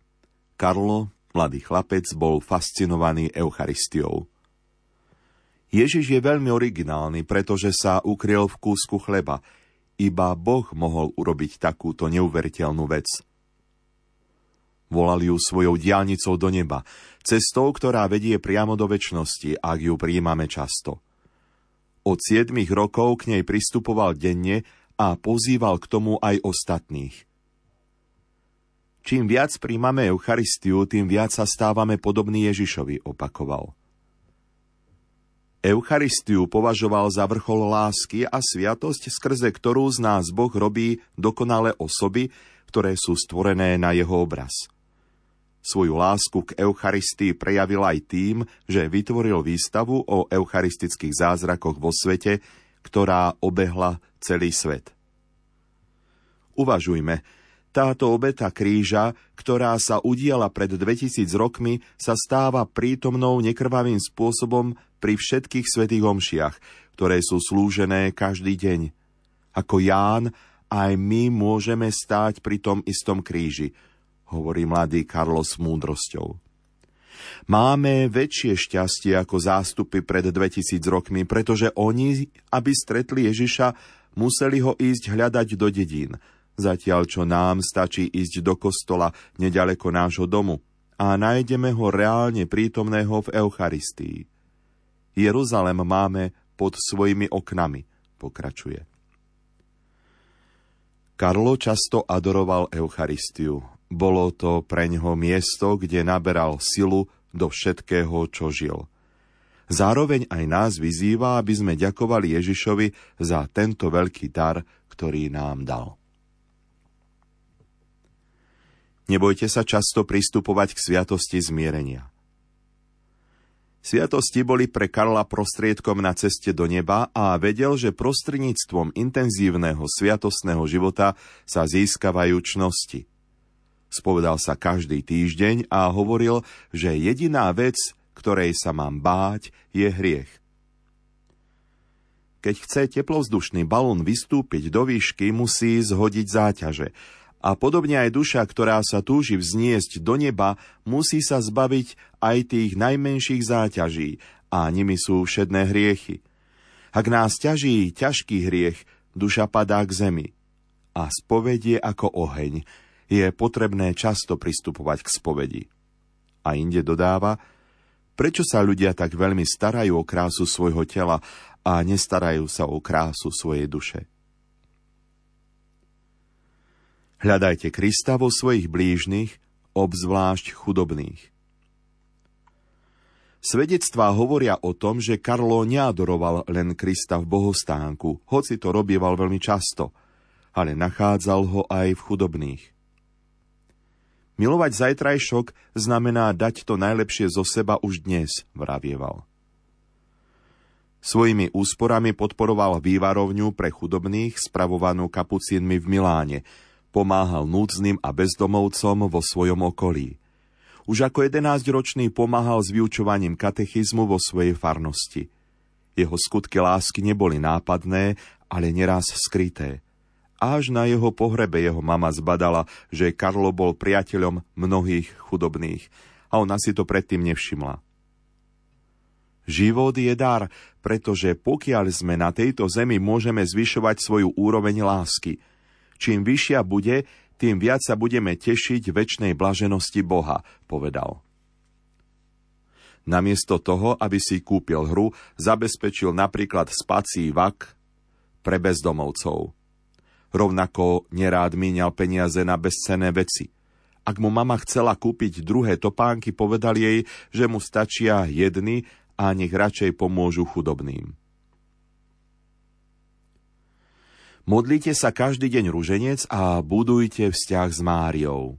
Speaker 2: Karlo, mladý chlapec, bol fascinovaný Eucharistiou. Ježiš je veľmi originálny, pretože sa ukryl v kúsku chleba. Iba Boh mohol urobiť takúto neuveriteľnú vec. Volal ju svojou diaľnicou do neba, cestou, ktorá vedie priamo do večnosti, ak ju prijímame často. Od siedmich rokov k nej pristupoval denne a pozýval k tomu aj ostatných. Čím viac príjmame Eucharistiu, tým viac sa stávame podobní Ježišovi, opakoval. Eucharistiu považoval za vrchol lásky a sviatosť, skrze ktorú z nás Boh robí dokonalé osoby, ktoré sú stvorené na jeho obraz. Svoju lásku k Eucharistii prejavil aj tým, že vytvoril výstavu o eucharistických zázrakoch vo svete, ktorá obehla celý svet. Uvažujme, táto obeta kríža, ktorá sa udiala pred dvetisíc rokmi, sa stáva prítomnou nekrvavým spôsobom pri všetkých svätých omšiach, ktoré sú slúžené každý deň. Ako Ján, aj my môžeme stáť pri tom istom kríži, hovorí mladý Karlo s múdrosťou. Máme väčšie šťastie ako zástupy pred dvetisíc rokmi, pretože oni, aby stretli Ježiša, museli ho ísť hľadať do dedín, zatiaľ čo nám stačí ísť do kostola neďaleko nášho domu a nájdeme ho reálne prítomného v Eucharistii. Jeruzalém máme pod svojimi oknami, pokračuje. Karlo často adoroval Eucharistiu. Bolo to preňho miesto, kde naberal silu do všetkého, čo žil. Zároveň aj nás vyzýva, aby sme ďakovali Ježišovi za tento veľký dar, ktorý nám dal. Nebojte sa často pristupovať k sviatosti zmierenia. Sviatosti boli pre Karla prostriedkom na ceste do neba a vedel, že prostredníctvom intenzívneho sviatostného života sa získavajú čnosti. Spovedal sa každý týždeň a hovoril, že jediná vec, ktorej sa mám báť, je hriech. Keď chce teplovzdušný balón vystúpiť do výšky, musí zhodiť záťaže. A podobne aj duša, ktorá sa túži vzniesť do neba, musí sa zbaviť aj tých najmenších záťaží, a nimi sú všedné hriechy. Ak nás ťaží ťažký hriech, duša padá k zemi. A spoveď je ako oheň. Je potrebné často pristupovať k spovedi. A inde dodáva, prečo sa ľudia tak veľmi starajú o krásu svojho tela a nestarajú sa o krásu svojej duše. Hľadajte Krista vo svojich blížnych, obzvlášť chudobných. Svedectvá hovoria o tom, že Karlo neadoroval len Krista v bohostánku, hoci to robieval veľmi často, ale nachádzal ho aj v chudobných. Milovať zajtrajšok znamená dať to najlepšie zo seba už dnes, vravieval. Svojimi úsporami podporoval vývarovňu pre chudobných, spravovanú kapucínmi v Miláne, pomáhal núdznym a bezdomovcom vo svojom okolí. Už ako jedenásťročný pomáhal s vyučovaním katechizmu vo svojej farnosti. Jeho skutky lásky neboli nápadné, ale neraz skryté. Až na jeho pohrebe jeho mama zbadala, že Karlo bol priateľom mnohých chudobných a ona si to predtým nevšimla. Život je dar, pretože pokiaľ sme na tejto zemi, môžeme zvyšovať svoju úroveň lásky. Čím vyššia bude, tým viac sa budeme tešiť večnej blaženosti Boha, povedal. Namiesto toho, aby si kúpil hru, zabezpečil napríklad spací vak pre bezdomovcov. Rovnako nerád míňal peniaze na bezcenné veci. Ak mu mama chcela kúpiť druhé topánky, povedal jej, že mu stačia jedny a nech radšej pomôžu chudobným. Modlite sa každý deň ruženec a budujte vzťah s Máriou.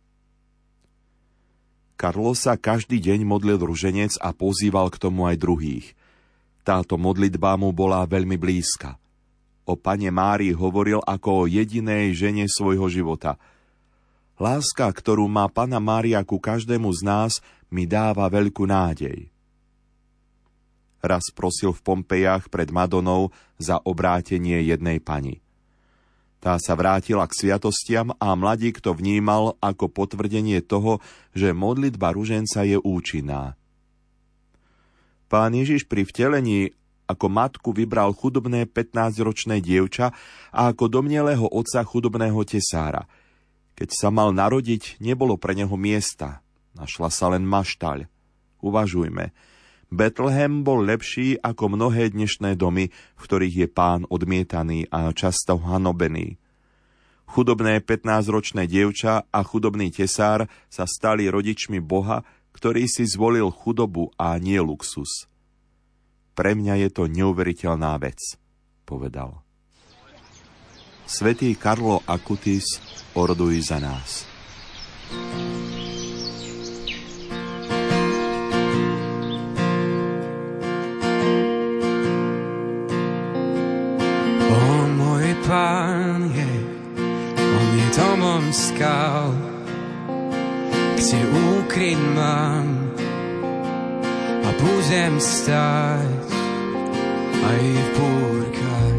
Speaker 2: Karlo sa každý deň modlil ruženec a pozýval k tomu aj druhých. Táto modlitba mu bola veľmi blízka. O Panne Márii hovoril ako o jedinej žene svojho života. Láska, ktorú má Panna Mária ku každému z nás, mi dáva veľkú nádej. Raz prosil v Pompejách pred Madonou za obrátenie jednej pani. Tá sa vrátila k sviatostiam a mladík to vnímal ako potvrdenie toho, že modlitba ruženca je účinná. Pán Ježiš pri vtelení ako matku vybral chudobné pätnásťročné dievča a ako domnielého otca chudobného tesára. Keď sa mal narodiť, nebolo pre neho miesta. Našla sa len maštaľ. Uvažujme. Betlehem bol lepší ako mnohé dnešné domy, v ktorých je Pán odmietaný a často hanobený. Chudobné pätnásťročné dievča a chudobný tesár sa stali rodičmi Boha, ktorý si zvolil chudobu a nie luxus. Pre mňa je to neuveriteľná vec, povedal. Svätý Karlo Acutis, oroduj za nás.
Speaker 3: O môj Pán je, on je domom skal, kde ukryť mám a budem stáť aj v búrkach.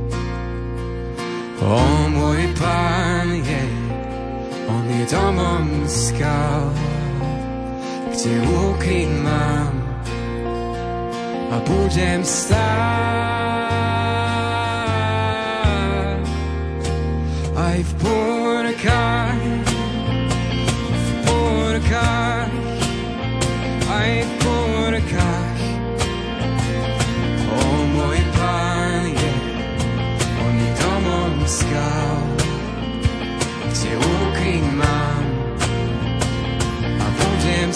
Speaker 3: O môj Pán je, on je domom skal, kde ukryť mám a budem stáť aj v búrkach, v búrkach, aj v búrkach. O môj Pán je, on je domom skal, kde ukryť mám a budem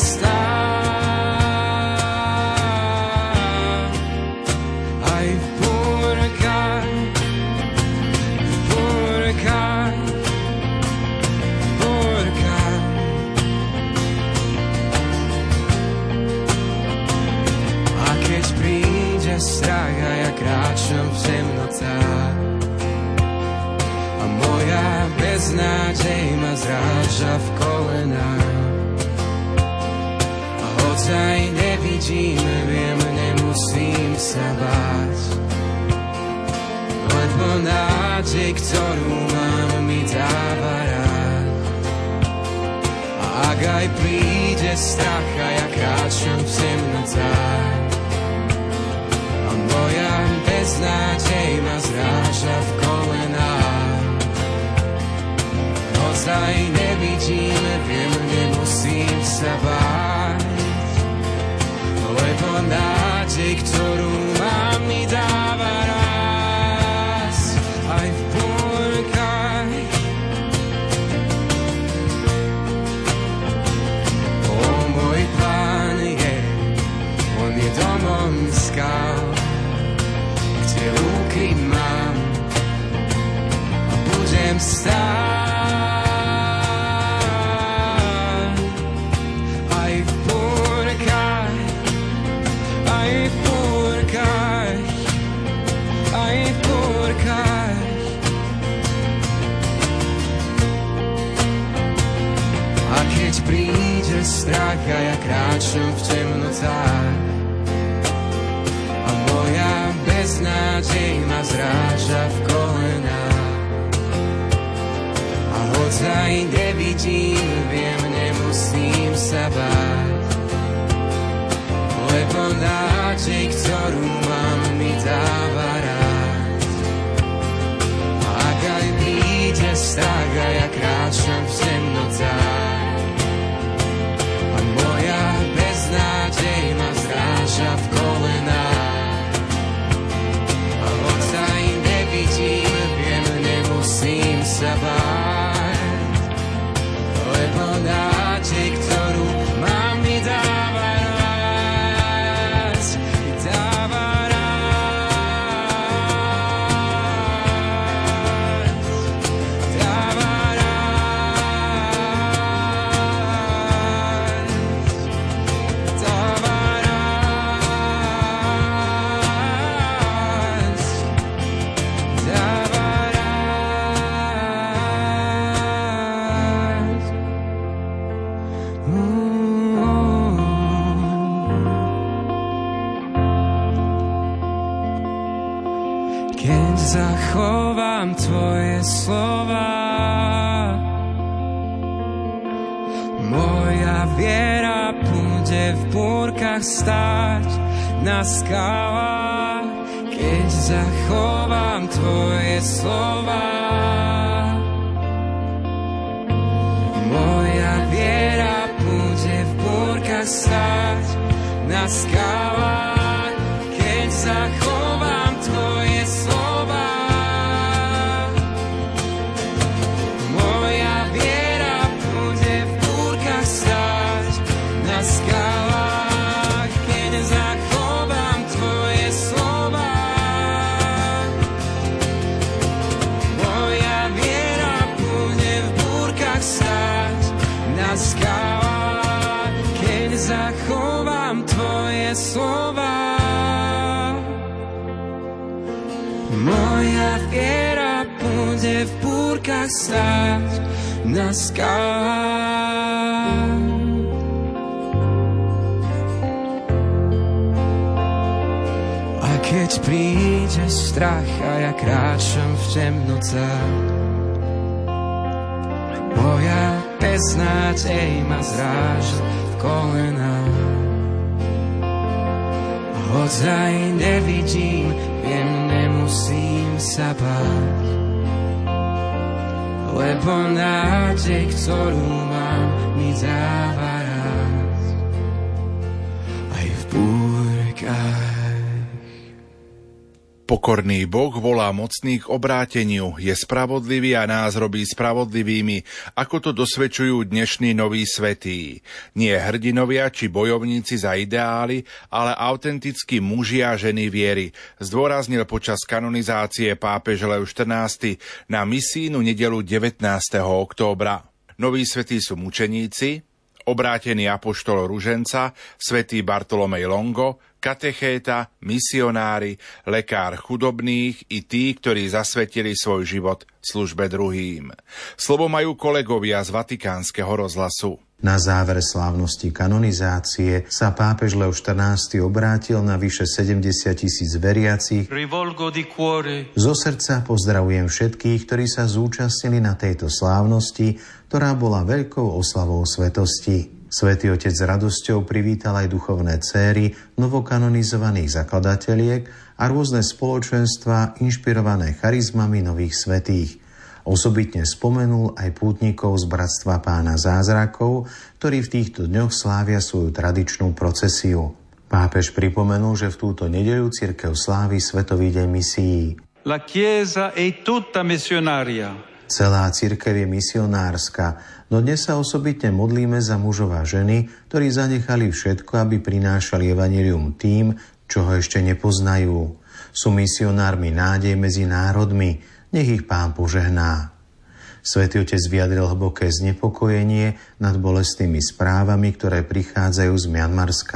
Speaker 3: stáť aj v búrkach, v búrkach, v búrkach. A keď príde strach a ja kráčam v temnotách a moja beznádej ma zráža v kolenách, a hoď aj nevidím, viem, nemusím sa báť, lebo nádej, ktorú mám, mi dáva rád. A ak aj príde strach a ja kráčam v temnotách a moja beznádej ma zráža v kolenách, hoď aj nevidím, viem, nemusím sa báť, lebo nádej, ktorú mám, mi dáva raz aj v búrkach. O môj Pán je, on je domom skal, kde ukryť mám a budem stáť aj v búrkach, aj v búrkach, aj v búrkach. A keď príde strach a ja kráčam v temnotách a moja beznádej ma zráža v kolenách, a hoď aj nevidím, viem, nemusím sa báť, lebo nádej, ktorú mám, mi dáva rád. A ak aj príde strach a ja kráčam v temnotách a moja beznádej ma zráža v kolenách, a hoď aj nevidím, viem, nemusím sa báť, lebo nádej, ktorú mám, mi dáva rád, mi dáva rád, dáva rád, dáva rád, dáva keď zachovám tvoje slova, moja viera bude v búrkach stáť, na skalách, keď zachovám tvoje slova. Moja viera bude v búrkach stáť na skalách, keď zachovám tvoje slova. Moja viera bude v búrkach stáť na skalách, keď zachovám tvoje slova. Moja viera bude v búrkach stáť na skalách, keď zachovám tvoje slova. Moja viera bude v búrkach stáť na skalách. A keď príde strach a ja kráčam v temnotách, moja beznádej ma zráža v kolenách. Hoď aj nevidím, viem, nemusím sa báť, lebo nádej, ktorú mám, mi dáva rád. Aj v búrkach.
Speaker 1: Pokorný Boh volá mocných k obráteniu, je spravodlivý a nás robí spravodlivými, ako to dosvedčujú dnešní noví svätí. Nie hrdinovia či bojovníci za ideály, ale autentickí muži a ženy viery, zdôraznil počas kanonizácie pápež Lev štrnásty na misijnú nedeľu devätnásteho októbra. Noví svätí sú mučeníci, obrátený apoštol Ruženca, svätý Bartolomej Longo, katechéta, misionári, lekár chudobných i tí, ktorí zasvetili svoj život službe druhým. Slovo majú kolegovia z Vatikánskeho rozhlasu.
Speaker 4: Na záver slávnosti kanonizácie sa pápež Lev štrnásty obrátil na vyše sedemdesiat tisíc veriacich. Zo srdca pozdravujem všetkých, ktorí sa zúčastnili na tejto slávnosti, ktorá bola veľkou oslavou svetosti. Svätý Otec s radosťou privítal aj duchovné céry novokanonizovaných zakladateliek a rôzne spoločenstvá inšpirované charizmami nových svätých. Osobitne spomenul aj pútnikov z Bratstva Pána zázrakov, ktorí v týchto dňoch slávia svoju tradičnú procesiu. Pápež pripomenul, že v túto nedeľu cirkev slávi Svetový deň misií.
Speaker 5: La Chiesa è tutta missionaria.
Speaker 4: Celá cirkev je misionárska, no dnes sa osobitne modlíme za mužov a ženy, ktorí zanechali všetko, aby prinášali evanjelium tým, čo ho ešte nepoznajú. Sú misionármi nádej medzi národmi, nech ich Pán požehná. Svätý Otec vyjadril hlboké znepokojenie nad bolestnými správami, ktoré prichádzajú z Mianmarska.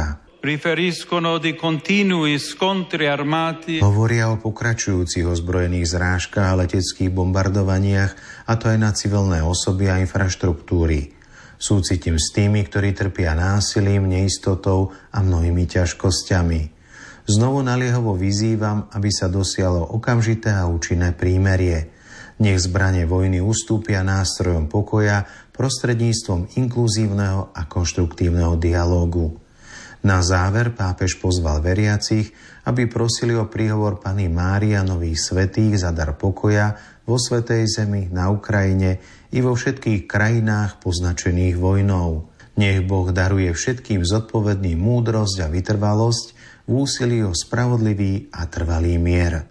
Speaker 4: Hovoria o pokračujúcich ozbrojených zrážkach a leteckých bombardovaniach, a to aj na civilné osoby a infraštruktúry. Súcitím s tými, ktorí trpia násilím, neistotou a mnohými ťažkosťami. Znovu naliehavo vyzývam, aby sa dosiahlo okamžité a účinné prímerie. Nech zbrane vojny ustúpia nástrojom pokoja prostredníctvom inkluzívneho a konštruktívneho dialógu. Na záver pápež pozval veriacich, aby prosili o príhovor Panny Márie a nových svätých za dar pokoja vo Svätej Zemi, na Ukrajine i vo všetkých krajinách poznačených vojnou. Nech Boh daruje všetkým zodpovedným múdrosť a vytrvalosť v úsilí o spravodlivý a trvalý mier.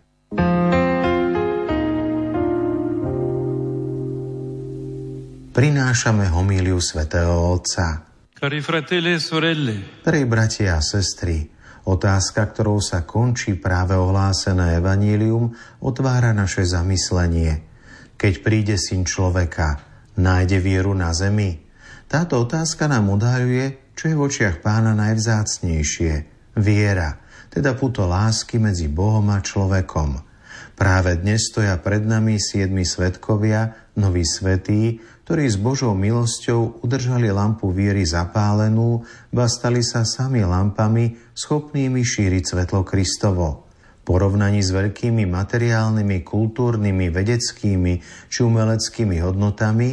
Speaker 4: Prinášame homíliu svätého Otca.
Speaker 5: Cari fratelli e sorelle.
Speaker 4: Drahí bratia a sestry, otázka, ktorou sa končí práve ohlásené evanílium, otvára naše zamyslenie. Keď príde Syn človeka, nájde vieru na zemi? Táto otázka nám odhaľuje, čo je v očiach Pána najvzácnejšie. Viera, teda puto lásky medzi Bohom a človekom. Práve dnes stoja pred nami siedmi svedkovia, noví svätí, ktorí s Božou milosťou udržali lampu viery zapálenú, ba stali sa sami lampami, schopnými šíriť svetlo Kristovo. V porovnaní s veľkými materiálnymi, kultúrnymi, vedeckými či umeleckými hodnotami,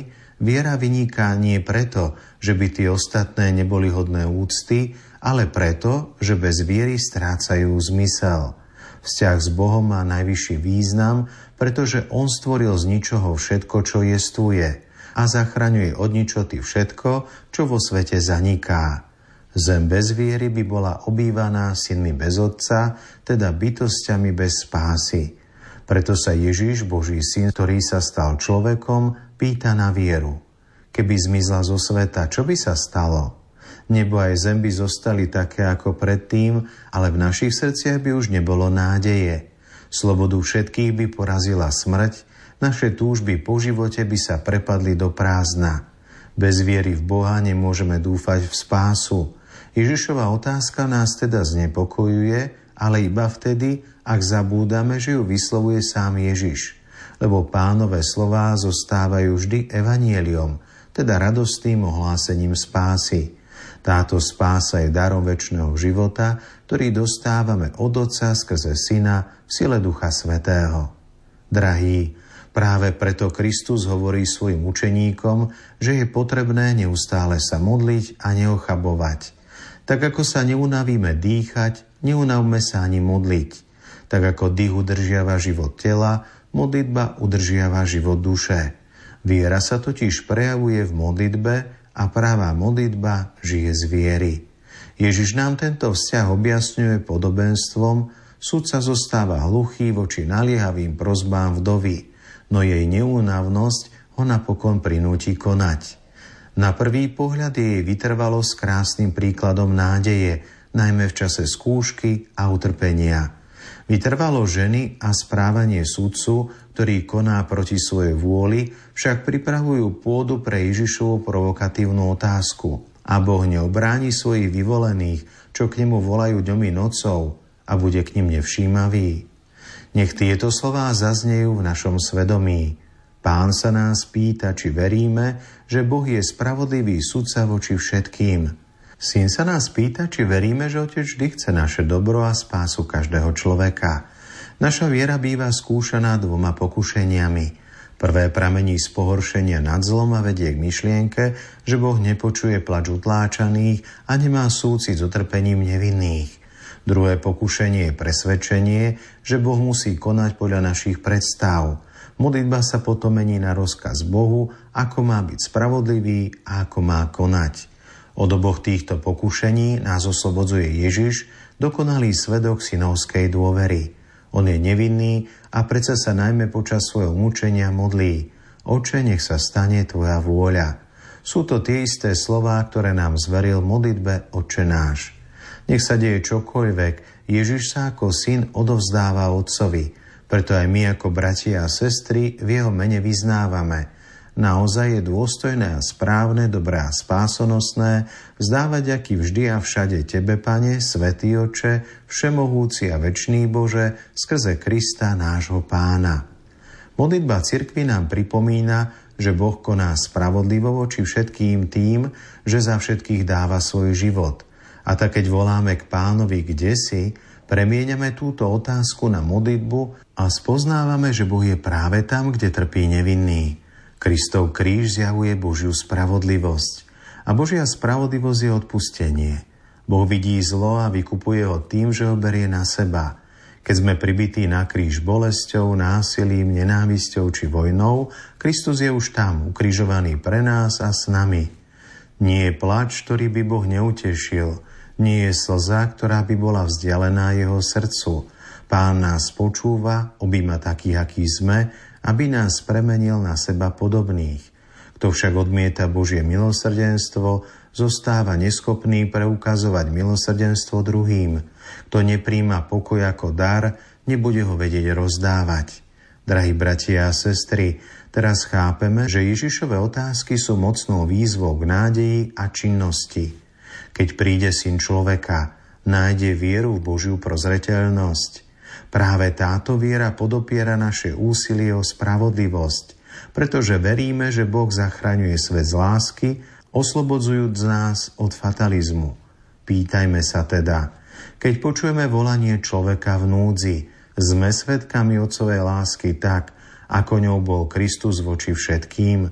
Speaker 4: Viera vyniká nie preto, že by tí ostatné neboli hodné úcty, ale preto, že bez viery strácajú zmysel. Vzťah s Bohom má najvyšší význam, pretože On stvoril z ničoho všetko, čo jestvuje a zachraňuje od ničoty všetko, čo vo svete zaniká. Zem bez viery by bola obývaná synmi bez Otca, teda bytosťami bez spásy. Preto sa Ježiš, Boží syn, ktorý sa stal človekom, pýta na vieru. Keby zmizla zo sveta, čo by sa stalo? Nebo aj zem by zostali také ako predtým, ale v našich srdciach by už nebolo nádeje. Slobodu všetkých by porazila smrť, naše túžby po živote by sa prepadli do prázdna. Bez viery v Boha nemôžeme dúfať v spásu. Ježišova otázka nás teda znepokojuje, ale iba vtedy, ak zabúdame, že ju vyslovuje sám Ježiš. Lebo Pánove slová zostávajú vždy evanieliom, teda radostným ohlásením spásy. Táto spása je darom večného života, ktorý dostávame od Otca skrze Syna v sile Ducha Svätého. Drahí, práve preto Kristus hovorí svojim učeníkom, že je potrebné neustále sa modliť a neochabovať. Tak ako sa neunavíme dýchať, neunavme sa ani modliť. Tak ako dých udržiava život tela, modlitba udržiava život duše. Viera sa totiž prejavuje v modlitbe a pravá modlitba žije z viery. Ježiš nám tento vzťah objasňuje podobenstvom, sudca zostáva hluchý voči naliehavým prosbám vdovy, no jej neúnavnosť ho napokon prinúti konať. Na prvý pohľad je jej vytrvalosť krásnym príkladom nádeje, najmä v čase skúšky a utrpenia. Vytrvalo ženy a správanie sudcu, ktorý koná proti svojej vôli, však pripravujú pôdu pre Ježišovu provokatívnu otázku. A Boh neobráni svojich vyvolených, čo k nemu volajú dňom i nocou, a bude k nim nevšímavý. Nech tieto slová zaznejú v našom svedomí. Pán sa nás pýta, či veríme, že Boh je spravodlivý sudca voči všetkým. Syn sa nás pýta, či veríme, že Otec vždy chce naše dobro a spásu každého človeka. Naša viera býva skúšaná dvoma pokušeniami. Prvé pramení z pohoršenia nad zlom a vedie k myšlienke, že Boh nepočuje plač utláčaných a nemá súcit s utrpením nevinných. Druhé pokušenie je presvedčenie, že Boh musí konať podľa našich predstav. Modlitba sa potom mení na rozkaz Bohu, ako má byť spravodlivý a ako má konať. Od oboch týchto pokušení nás oslobodzuje Ježiš, dokonalý svedok synovskej dôvery. On je nevinný a predsa sa najmä počas svojho mučenia modlí. Oče, nech sa stane tvoja vôľa. Sú to tie isté slová, ktoré nám zveril v modlitbe Otče náš. Nech sa deje čokoľvek, Ježiš sa ako syn odovzdáva Otcovi. Preto aj my ako bratia a sestry v jeho mene vyznávame. Naozaj je dôstojné a správne, dobré a spásonosné vzdávať aký vždy a všade Tebe, Pane, Svätý Oče, všemohúci a večný Bože, skrze Krista nášho Pána. Modlitba cirkvi nám pripomína, že Boh koná spravodlivo voči všetkým tým, že za všetkých dáva svoj život. A tak keď voláme k Pánovi kdesi, premieňame túto otázku na modlitbu a spoznávame, že Boh je práve tam, kde trpí nevinný. Kristov kríž zjavuje Božiu spravodlivosť. A Božia spravodlivosť je odpustenie. Boh vidí zlo a vykupuje ho tým, že ho berie na seba. Keď sme pribití na kríž bolesťou, násilím, nenávisťou či vojnou, Kristus je už tam, ukrižovaný pre nás a s nami. Nie je plač, ktorý by Boh neutešil. Nie je slza, ktorá by bola vzdialená jeho srdcu. Pán nás počúva, objíma takých, akí sme, aby nás premenil na seba podobných. Kto však odmieta Božie milosrdenstvo, zostáva neschopný preukazovať milosrdenstvo druhým. Kto nepríjma pokoj ako dar, nebude ho vedieť rozdávať. Drahí bratia a sestry, teraz chápeme, že Ježišove otázky sú mocnou výzvou k nádeji a činnosti. Keď príde Syn človeka, nájde vieru v Božiu prozreteľnosť. Práve táto viera podopiera naše úsilie o spravodlivosť, pretože veríme, že Boh zachraňuje svet z lásky, oslobodzujúc nás od fatalizmu. Pýtajme sa teda, keď počujeme volanie človeka v núdzi, sme svedkami Otcovej lásky tak, ako ňou bol Kristus voči všetkým.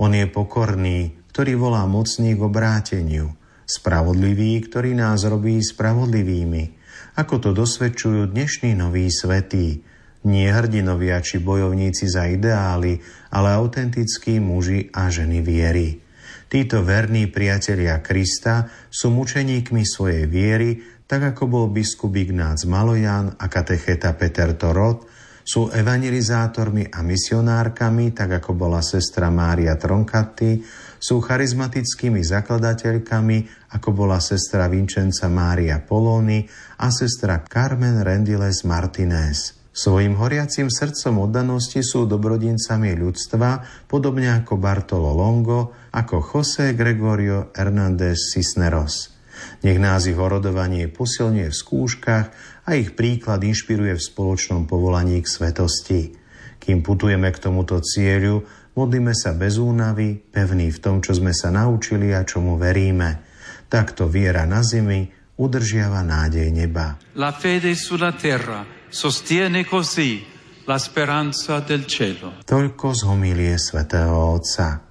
Speaker 4: On je pokorný, ktorý volá mocných k obráteniu. Spravodlivý, ktorý nás robí spravodlivými. Ako to dosvedčujú dnešní noví svätí. Nie hrdinovia či bojovníci za ideály, ale autentickí muži a ženy viery. Títo verní priatelia Krista sú mučeníkmi svojej viery, tak ako bol biskup Ignác Malojan a katecheta Peter Torot, sú evangelizátormi a misionárkami, tak ako bola sestra Mária Troncatti, sú charizmatickými zakladateľkami, ako bola sestra Vincenza Mária Poloni a sestra Carmen Rendiles Martinez. Svojim horiacim srdcom oddanosti sú dobrodincami ľudstva, podobne ako Bartolo Longo, ako José Gregorio Hernández Cisneros. Nech nás ich orodovanie posilňuje v skúškach a ich príklad inšpiruje v spoločnom povolaní k svetosti. Kým putujeme k tomuto cieľu, modlíme sa bez únavy, pevní v tom, čo sme sa naučili a čomu veríme. Takto viera na zemi udržiava nádej neba.
Speaker 5: La fede sulla terra sostiene così la speranza del cielo.
Speaker 4: Toľko z homilie svätého Otca.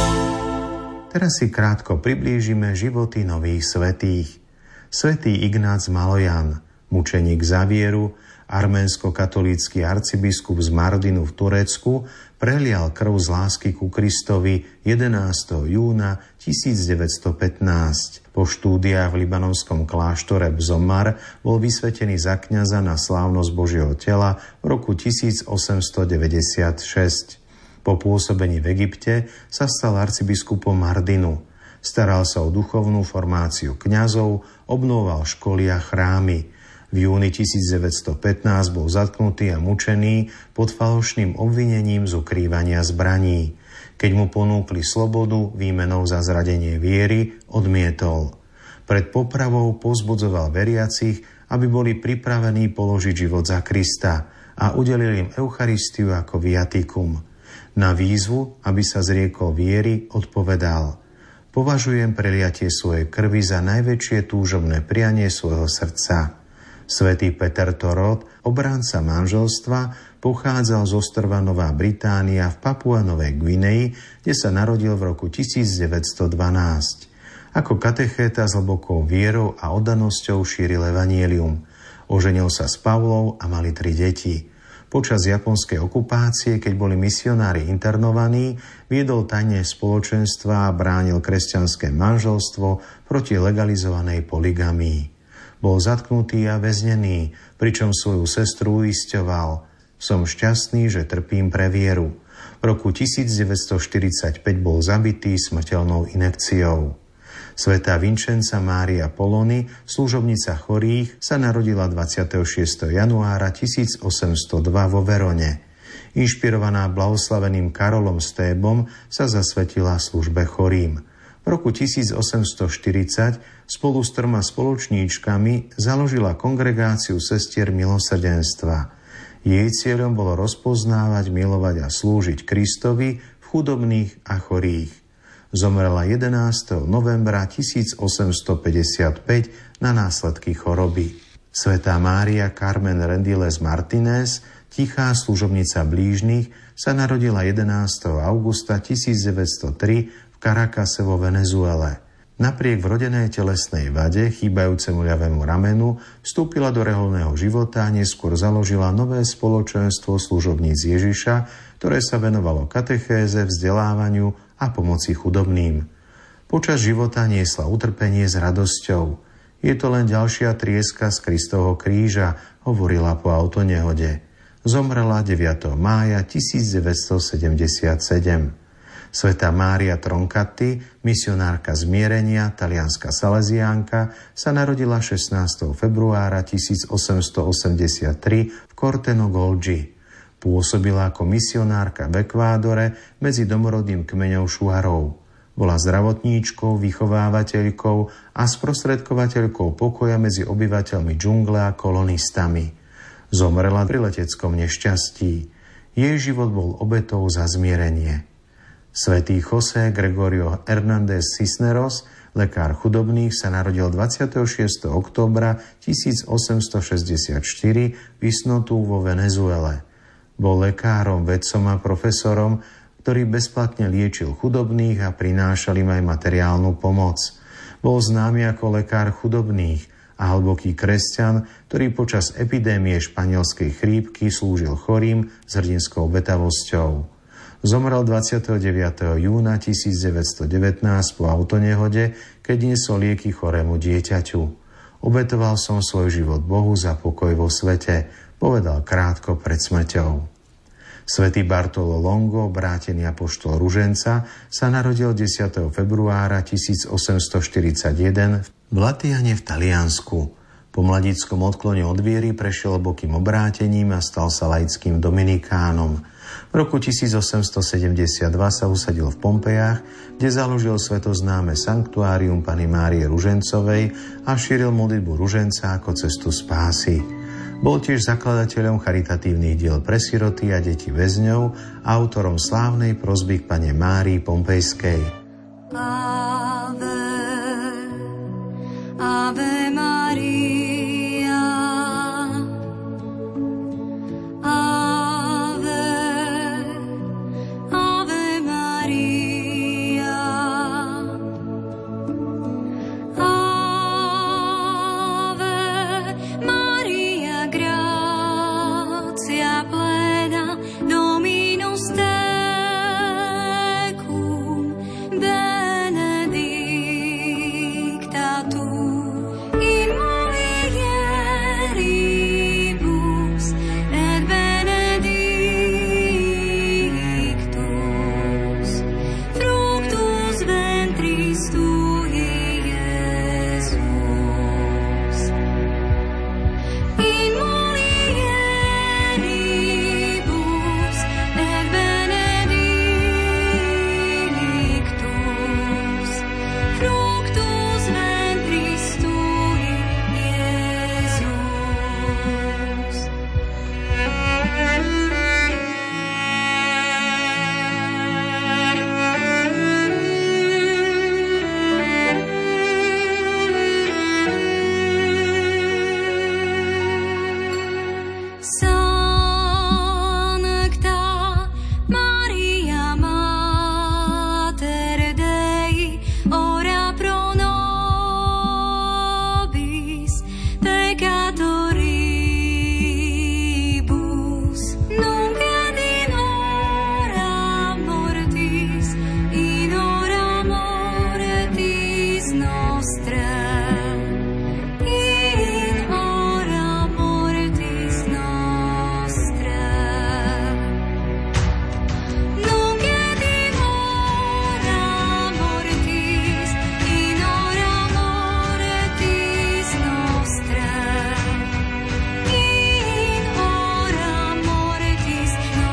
Speaker 4: Teraz si krátko priblížime životy nových svätých. Svätý Ignác Malojan, mučeník za vieru, arménsko-katolícky arcibiskup z Mardinu v Turecku, prelial krv z lásky ku Kristovi jedenásteho júna tisícdeväťstopätnásť. Po štúdiách v libanonskom kláštore Bzomar bol vysvetený za kňaza na slávnosť Božieho tela v roku tisícosemstodeväťdesiatšesť. Po pôsobení v Egypte sa stal arcibiskupom Mardinu. Staral sa o duchovnú formáciu kňazov, obnovoval školy a chrámy. V júni tisícdeväťstopätnásť bol zatknutý a mučený pod falošným obvinením z ukrývania zbraní. Keď mu ponúkli slobodu výmenou za zradenie viery, odmietol. Pred popravou povzbudzoval veriacich, aby boli pripravení položiť život za Krista a udelil im Eucharistiu ako viatikum. Na výzvu, aby sa zriekol viery, odpovedal: Považujem preliatie svojej krvi za najväčšie túžobné prianie svojho srdca. Svätý Peter Torot, obránca manželstva, pochádzal z ostrova Nová Británia v Papua Novej Guinei, kde sa narodil v roku tisícdeväťstodvanásť. Ako katechéta s hlbokou vierou a oddanosťou šíril evanjelium. Oženil sa s Pavlou a mali tri deti. Počas japonskej okupácie, keď boli misionári internovaní, viedol tajne spoločenstva a bránil kresťanské manželstvo proti legalizovanej poligamii. Bol zatknutý a väznený, pričom svoju sestru uisťoval: Som šťastný, že trpím pre vieru. V roku tisícdeväťstoštyridsaťpäť bol zabitý smrteľnou inekciou. Svätá Vincenza Mária Poloni, služobnica chorých, sa narodila dvadsiateho šiesteho januára tisícosemstodva vo Verone. Inšpirovaná blahoslaveným Karolom Stébom sa zasvetila službe chorým. V roku tisícosemstoštyridsať spolu s troma spoločníčkami založila kongregáciu sestier milosrdenstva. Jej cieľom bolo rozpoznávať, milovať a slúžiť Kristovi v chudobných a chorých. Zomrela jedenásteho novembra tisícosemstopäťdesiatpäť na následky choroby. Svätá Mária Carmen Rendiles Martinez, tichá služobnica blížnych, sa narodila jedenásteho augusta tisícdeväťstotri v Caracase vo Venezuele. Napriek vrodenej telesnej vade, chýbajúcemu ľavému ramenu, vstúpila do reholného života a neskôr založila nové spoločenstvo služobníc Ježiša, ktoré sa venovalo katechéze, vzdelávaniu a pomoci chudobným. Počas života niesla utrpenie s radosťou. Je to len ďalšia trieska z Kristovho kríža, hovorila po autonehode. Zomrela deviateho mája tisícdeväťstosedemdesiatsedem. Svätá Mária Troncatti, misionárka zmierenia, talianska salesiánka, sa narodila šestnásteho februára tisícosemstoosemdesiattri v Corteno Golgi. Pôsobila ako misionárka v Ekvádore medzi domorodým kmeňom Šuarov. Bola zdravotníčkou, vychovávateľkou a sprostredkovateľkou pokoja medzi obyvateľmi džungle a kolonistami. Zomrela pri leteckom nešťastí. Jej život bol obetou za zmierenie. Svätý José Gregorio Hernández Cisneros, lekár chudobných, sa narodil dvadsiateho šiesteho októbra tisícosemstošesťdesiatštyri v Isnotu vo Venezuele. Bol lekárom, vedcom a profesorom, ktorý bezplatne liečil chudobných a prinášal im aj materiálnu pomoc. Bol známy ako lekár chudobných a hlboký kresťan, ktorý počas epidémie španielskej chrípky slúžil chorým s hrdinskou obetavosťou. Zomrel dvadsiateho deviateho júna tisícdeväťstodevätnásť po autonehode, keď niesol lieky chorému dieťaťu. Obetoval som svoj život Bohu za pokoj vo svete, povedal krátko pred smrťou. Svätý Bartolo Longo, obrátený apoštol Ruženca, sa narodil desiateho februára tisícosemstoštyridsaťjeden v Latiane v Taliansku. Po mladíckom odklone od viery prešiel hlbokým obrátením a stal sa laickým dominikánom. V roku tisícosemstosedemdesiatdva sa usadil v Pompejách, kde založil svetoznáme sanktuárium Panny Márie Ružencovej a šíril modlitbu Ruženca ako cestu spásy. Bol tiež zakladateľom charitatívnych diel pre siroty a deti väzňov a autorom slávnej prosby k Panne Márii Pompejskej.
Speaker 7: Ave, Ave Maria, Ave, Ave Maria, Ave Maria, gratia plena, Dominus tecum, benedicta tu in mulieribus, et benedictus fructus ventris tui, Iesus. In mulieribus et benedictus fructus ventris tui, Iesus. Sancta Maria Mater Dei, ora pro nobis peccatoribus, nunc et in hora mortis, in hora mortis nostrae, in hora mortis nostrae. Nunc et in hora mortis, in hora mortis nostrae, in hora mortis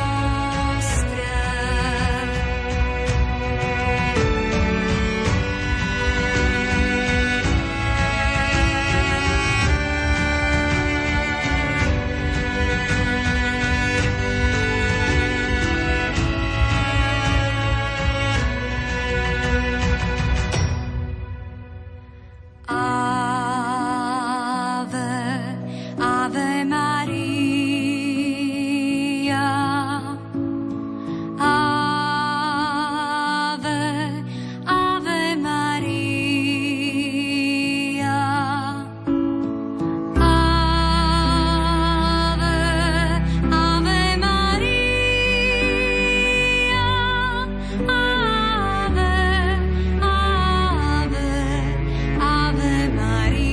Speaker 7: Ave, Ave Maria, Ave, Ave Maria, Ave, Ave Maria, Ave, Ave, Ave Maria.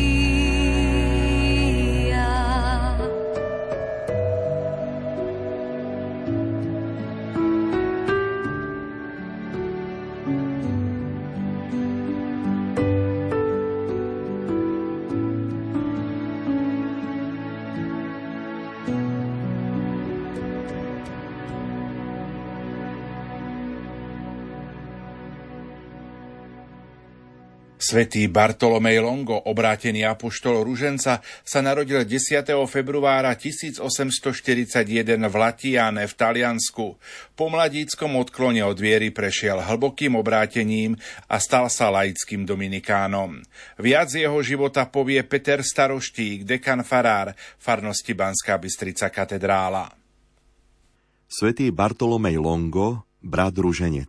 Speaker 1: Svätý Bartolomej Longo, obrátený apoštol Ruženca, sa narodil desiateho februára tisícosemstoštyridsaťjeden v Latiane v Taliansku. Po mladíckom odklone od viery prešiel hlbokým obrátením a stal sa laickým dominikánom. Viac jeho života povie Peter Staroštík, dekan farár farnosti Banská Bystrica katedrála.
Speaker 2: Svätý Bartolomej Longo brat Ruženec.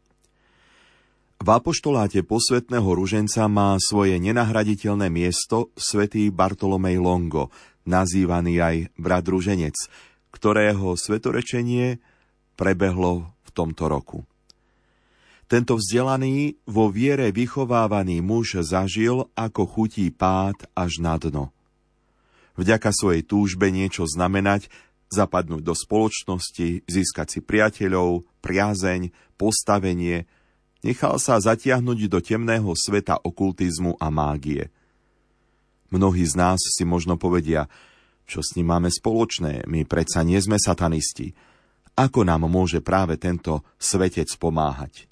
Speaker 2: V apoštoláte posvätného ruženca má svoje nenahraditeľné miesto svätý Bartolomej Longo, nazývaný aj brat Ruženec, ktorého svetorečenie prebehlo v tomto roku. Tento vzdelaný, vo viere vychovávaný muž zažil, ako chutí pád až na dno. Vďaka svojej túžbe niečo znamenať, zapadnúť do spoločnosti, získať si priateľov, priazeň, postavenie, nechal sa zatiahnuť do temného sveta okultizmu a mágie. Mnohí z nás si možno povedia, čo s ním máme spoločné, my predsa nie sme satanisti. Ako nám môže práve tento svetec pomáhať?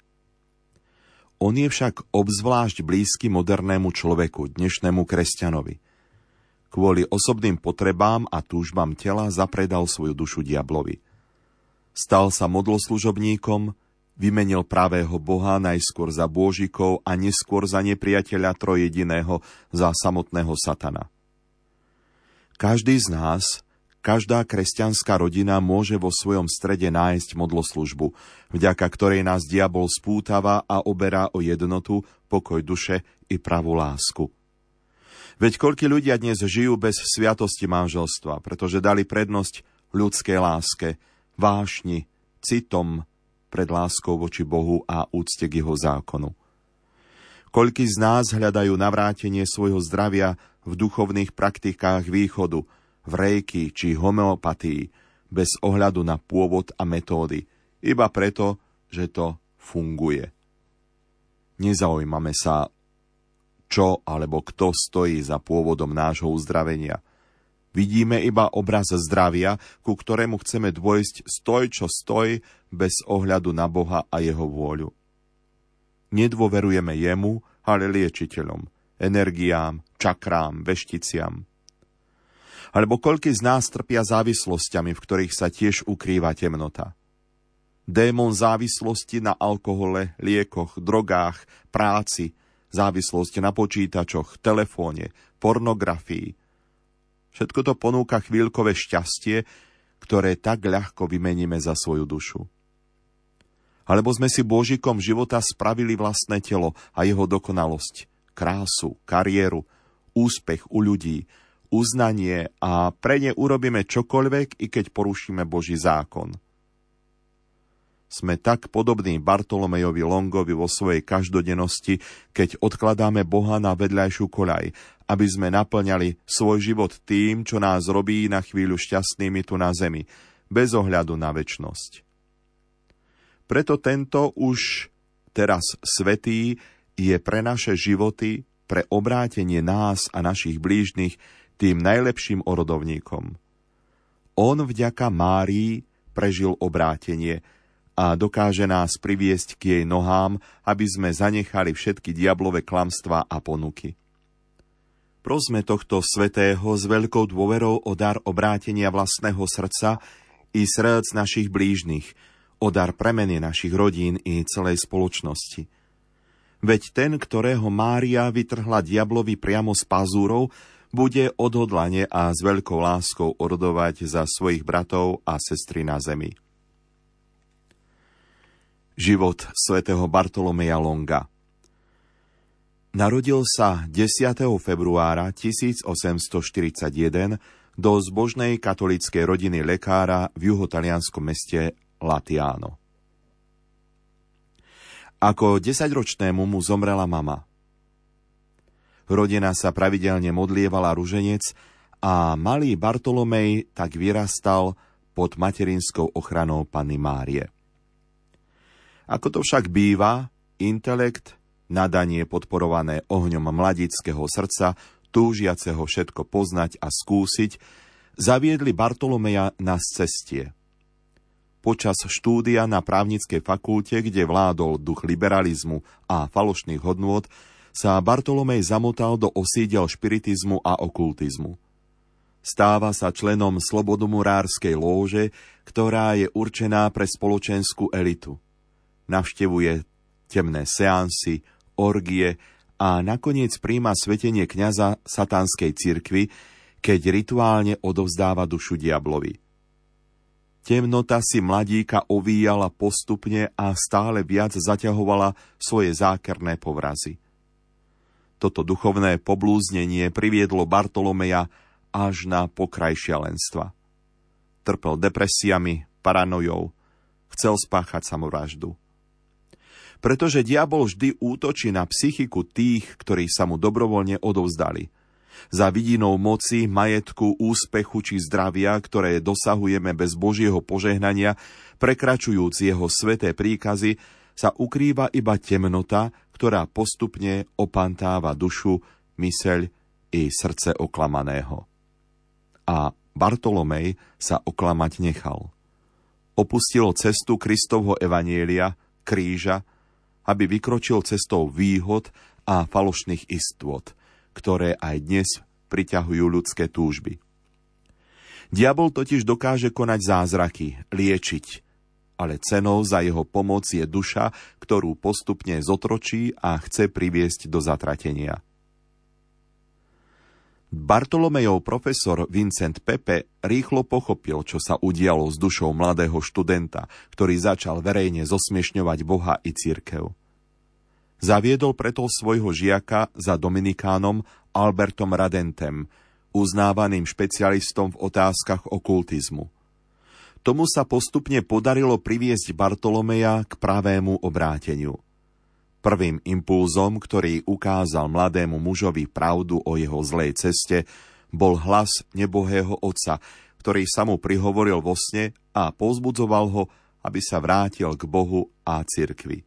Speaker 2: On je však obzvlášť blízky modernému človeku, dnešnému kresťanovi. Kvôli osobným potrebám a túžbám tela zapredal svoju dušu diablovi. Stal sa modloslužobníkom, vymenil pravého Boha najskôr za bôžikov a neskôr za nepriateľa trojediného, za samotného satana. Každý z nás, každá kresťanská rodina môže vo svojom strede nájsť modloslužbu, vďaka ktorej nás diabol spútava a oberá o jednotu, pokoj duše i pravú lásku. Veď koľkí ľudia dnes žijú bez sviatosti manželstva, pretože dali prednosť ľudskej láske, vášni, citom, pred láskou voči Bohu a úcte k jeho zákonu. Koľkí z nás hľadajú navrátenie svojho zdravia v duchovných praktikách východu, v rejky či homeopatii, bez ohľadu na pôvod a metódy, iba preto, že to funguje. Nezaujímame sa, čo alebo kto stojí za pôvodom nášho uzdravenia. Vidíme iba obraz zdravia, ku ktorému chceme dôjsť stoj čo stoj, bez ohľadu na Boha a jeho vôľu. Nedôverujeme jemu, ale liečiteľom, energiám, čakrám, vešticiam. Alebo koľký z nás trpia závislosťami, v ktorých sa tiež ukrýva temnota. Démon závislosti na alkohole, liekoch, drogách, práci, závislosť na počítačoch, telefóne, pornografii. Všetko to ponúka chvíľkové šťastie, ktoré tak ľahko vymeníme za svoju dušu. Alebo sme si Božikom života spravili vlastné telo a jeho dokonalosť, krásu, kariéru, úspech u ľudí, uznanie a pre ne urobíme čokoľvek, i keď porušíme Boží zákon. Sme tak podobní Bartolomejovi Longovi vo svojej každodennosti, keď odkladáme Boha na vedľajšiu koľaj, aby sme naplňali svoj život tým, čo nás robí na chvíľu šťastnými tu na zemi, bez ohľadu na večnosť. Preto tento už teraz svätý je pre naše životy, pre obrátenie nás a našich blížnych tým najlepším orodovníkom. On vďaka Márii prežil obrátenie a dokáže nás priviesť k jej nohám, aby sme zanechali všetky diablové klamstvá a ponuky. Prosme tohto svätého s veľkou dôverou o dar obrátenia vlastného srdca i srdc našich blížnych, o dar premeny našich rodín i celej spoločnosti. Veď ten, ktorého Mária vytrhla diablovi priamo z pazúrov, bude odhodlane a s veľkou láskou orodovať za svojich bratov a sestry na zemi. Život svätého Bartolomeja Longa. Narodil sa desiateho februára tisícosemstoštyridsaťjeden do zbožnej katolíckej rodiny lekára v juhotalianskom meste Latiano. Ako desaťročnému mu zomrela mama. Rodina sa pravidelne modlievala ruženec a malý Bartolomej tak vyrastal pod materinskou ochranou Panny Márie. Ako to však býva, intelekt, nadanie podporované ohňom mladického srdca, túžiaceho všetko poznať a skúsiť, zaviedli Bartolomeja na scestie. Počas štúdia na právnickej fakulte, kde vládol duch liberalizmu a falošných hodnôt, sa Bartolomej zamotal do osídel špiritizmu a okultizmu. Stáva sa členom slobodomurárskej lóže, ktorá je určená pre spoločenskú elitu. Navštevuje temné seansy, orgie a nakoniec prijíma svetenie kňaza satanskej cirkvi, keď rituálne odovzdáva dušu diablovi. Temnota si mladíka ovíjala postupne a stále viac zaťahovala svoje zákerné povrazy. Toto duchovné poblúznenie priviedlo Bartolomeja až na pokraj šialenstva. Trpel depresiami, paranojou, chcel spáchať samovraždu. Pretože diabol vždy útočí na psychiku tých, ktorí sa mu dobrovoľne odovzdali. Za vidinou moci, majetku, úspechu či zdravia, ktoré dosahujeme bez Božieho požehnania, prekračujúc jeho sväté príkazy, sa ukrýva iba temnota, ktorá postupne opantáva dušu, myseľ i srdce oklamaného. A Bartolomej sa oklamať nechal. Opustil cestu Kristovho evanjelia, kríža, aby vykročil cestou výhod a falošných istôt, ktoré aj dnes priťahujú ľudské túžby. Diabol totiž dokáže konať zázraky, liečiť, ale cenou za jeho pomoc je duša, ktorú postupne zotročí a chce priviesť do zatratenia. Bartolomejov profesor Vincent Pepe rýchlo pochopil, čo sa udialo s dušou mladého študenta, ktorý začal verejne zosmiešňovať Boha i cirkev. Zaviedol preto svojho žiaka za dominikánom Albertom Radentem, uznávaným špecialistom v otázkach okultizmu. Tomu sa postupne podarilo priviesť Bartolomeja k pravému obráteniu. Prvým impulzom, ktorý ukázal mladému mužovi pravdu o jeho zlej ceste, bol hlas nebohého otca, ktorý sa mu prihovoril vo sne a povzbudzoval ho, aby sa vrátil k Bohu a cirkvi.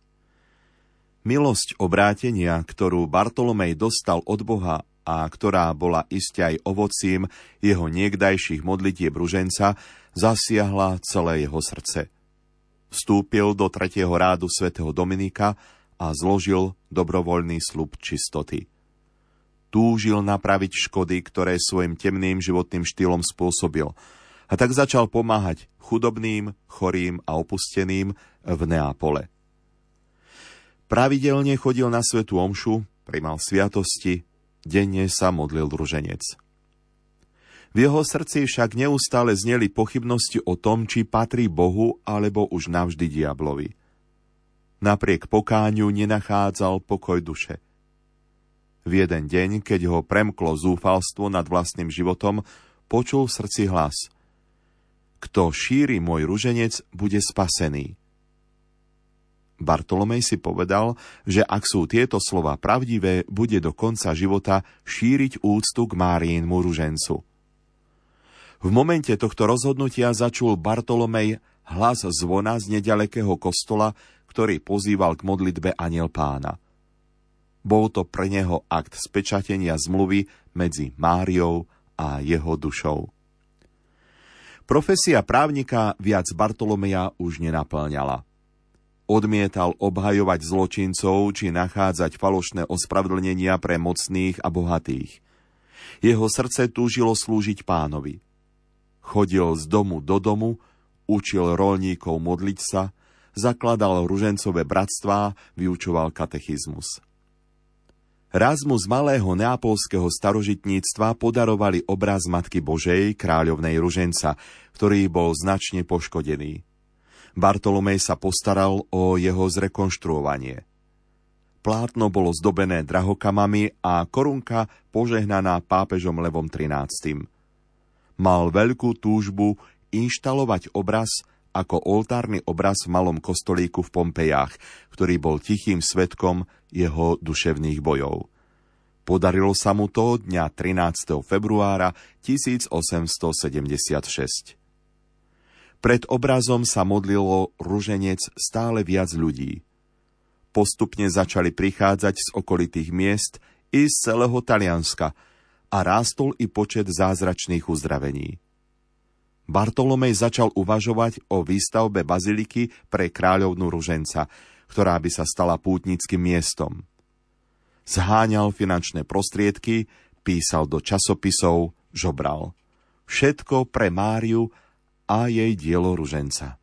Speaker 2: Milosť obrátenia, ktorú Bartolomej dostal od Boha a ktorá bola iste aj ovocím jeho niekdajších modlitieb ruženca, zasiahla celé jeho srdce. Vstúpil do tretieho rádu svätého Dominika a zložil dobrovoľný sľub čistoty. Túžil napraviť škody, ktoré svojim temným životným štýlom spôsobil, a tak začal pomáhať chudobným, chorým a opusteným v Neapole. Pravidelne chodil na svätú omšu, prijímal sviatosti, denne sa modlil ruženec. V jeho srdci však neustále zneli pochybnosti o tom, či patrí Bohu alebo už navždy diablovi. Napriek pokáňu nenachádzal pokoj duše. V jeden deň, keď ho premklo zúfalstvo nad vlastným životom, počul v srdci hlas: Kto šíri môj ruženec, bude spasený. Bartolomej si povedal, že ak sú tieto slová pravdivé, bude do konca života šíriť úctu k Máriinmu ružencu. V momente tohto rozhodnutia začul Bartolomej hlas zvona z nedalekého kostola, ktorý pozýval k modlitbe Anjel Pána. Bol to pre neho akt spečatenia zmluvy medzi Máriou a jeho dušou. Profesia právnika viac Bartolomeja už nenapĺňala. Odmietal obhajovať zločincov či nachádzať falošné ospravedlnenia pre mocných a bohatých. Jeho srdce túžilo slúžiť Pánovi. Chodil z domu do domu, učil roľníkov modliť sa, zakladal ružencové bratstvá, vyučoval katechizmus. Raz mu z malého neapolského starožitníctva podarovali obraz Matky Božej, kráľovnej ruženca, ktorý bol značne poškodený. Bartolomej sa postaral o jeho zrekonštruovanie. Plátno bolo zdobené drahokamami a korunka požehnaná pápežom Levom trinástym. Mal veľkú túžbu inštalovať obraz ako oltárny obraz v malom kostolíku v Pompejách, ktorý bol tichým svedkom jeho duševných bojov. Podarilo sa mu to dňa trinásteho februára tisícosemstosedemdesiatšesť. Pred obrazom sa modlilo ruženec stále viac ľudí. Postupne začali prichádzať z okolitých miest i z celého Talianska a rástol i počet zázračných uzdravení. Bartolomej začal uvažovať o výstavbe baziliky pre kráľovnú ruženca, ktorá by sa stala pútnickým miestom. Zháňal finančné prostriedky, písal do časopisov, žobral. Všetko pre Máriu a jej dielo ruženca.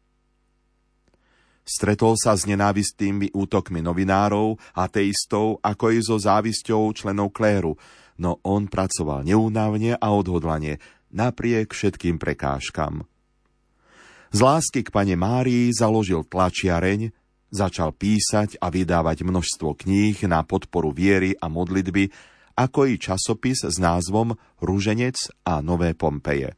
Speaker 2: Stretol sa s nenávistnými útokmi novinárov, ateistov, ako i so závisťou členov kléru, no on pracoval neúnavne a odhodlane, napriek všetkým prekážkam. Z lásky k Pane Márii založil tlačiareň, začal písať a vydávať množstvo kníh na podporu viery a modlitby, ako i časopis s názvom Ruženec a Nové Pompeje.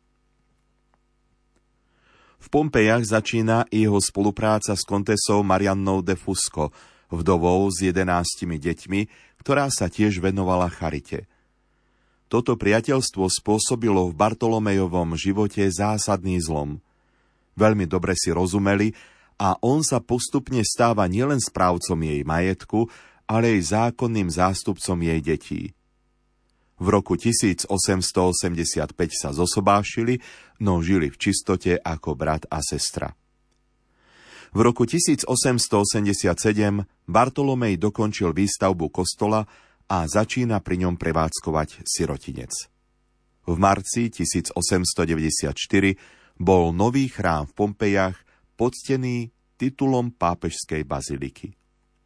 Speaker 2: V Pompejach začína jeho spolupráca s kontesou Mariannou de Fusco, vdovou s jedenástimi deťmi, ktorá sa tiež venovala charite. Toto priateľstvo spôsobilo v Bartolomejovom živote zásadný zlom. Veľmi dobre si rozumeli a on sa postupne stáva nielen správcom jej majetku, ale aj zákonným zástupcom jej detí. V roku tisícosemstoosemdesiatpäť sa zosobášili, no žili v čistote ako brat a sestra. V roku tisícosemstoosemdesiatsedem Bartolomej dokončil výstavbu kostola a začína pri ňom prevádzkovať sirotinec. V marci tisícosemstodeväťdesiatštyri bol nový chrám v Pompejach poctený titulom pápežskej baziliky.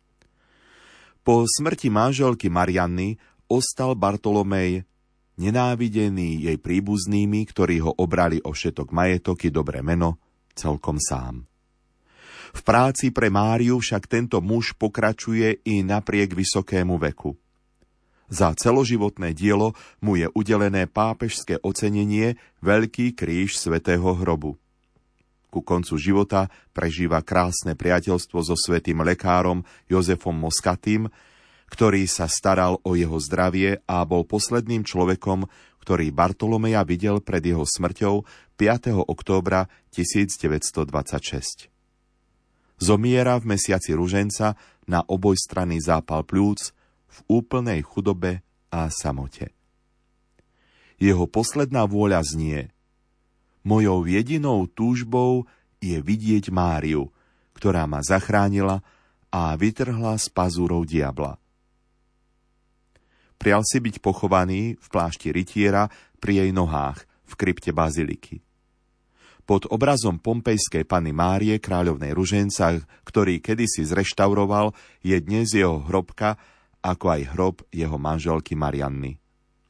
Speaker 2: Po smrti manželky Marianny ostal Bartolomej nenávidený jej príbuznými, ktorí ho obrali o všetok majetok i dobré meno, celkom sám. V práci pre Máriu však tento muž pokračuje i napriek vysokému veku. Za celoživotné dielo mu je udelené pápežské ocenenie Veľký kríž svätého hrobu. Ku koncu života prežíva krásne priateľstvo so svätým lekárom Jozefom Moscatým, ktorý sa staral o jeho zdravie a bol posledným človekom, ktorý Bartolomeja videl pred jeho smrťou piateho októbra tisícdeväťstodvadsaťšesť. Zomiera v mesiaci ruženca na obojstranný zápal pľúc v úplnej chudobe a samote. Jeho posledná vôľa znie: mojou jedinou túžbou je vidieť Máriu, ktorá ma zachránila a vytrhla z pazúrov diabla. Prial si byť pochovaný v plášti rytiera pri jej nohách v krypte baziliky. Pod obrazom pompejskej Panny Márie, kráľovnej ruženca, ktorý kedysi zreštauroval, je dnes jeho hrobka, ako aj hrob jeho manželky Marianny.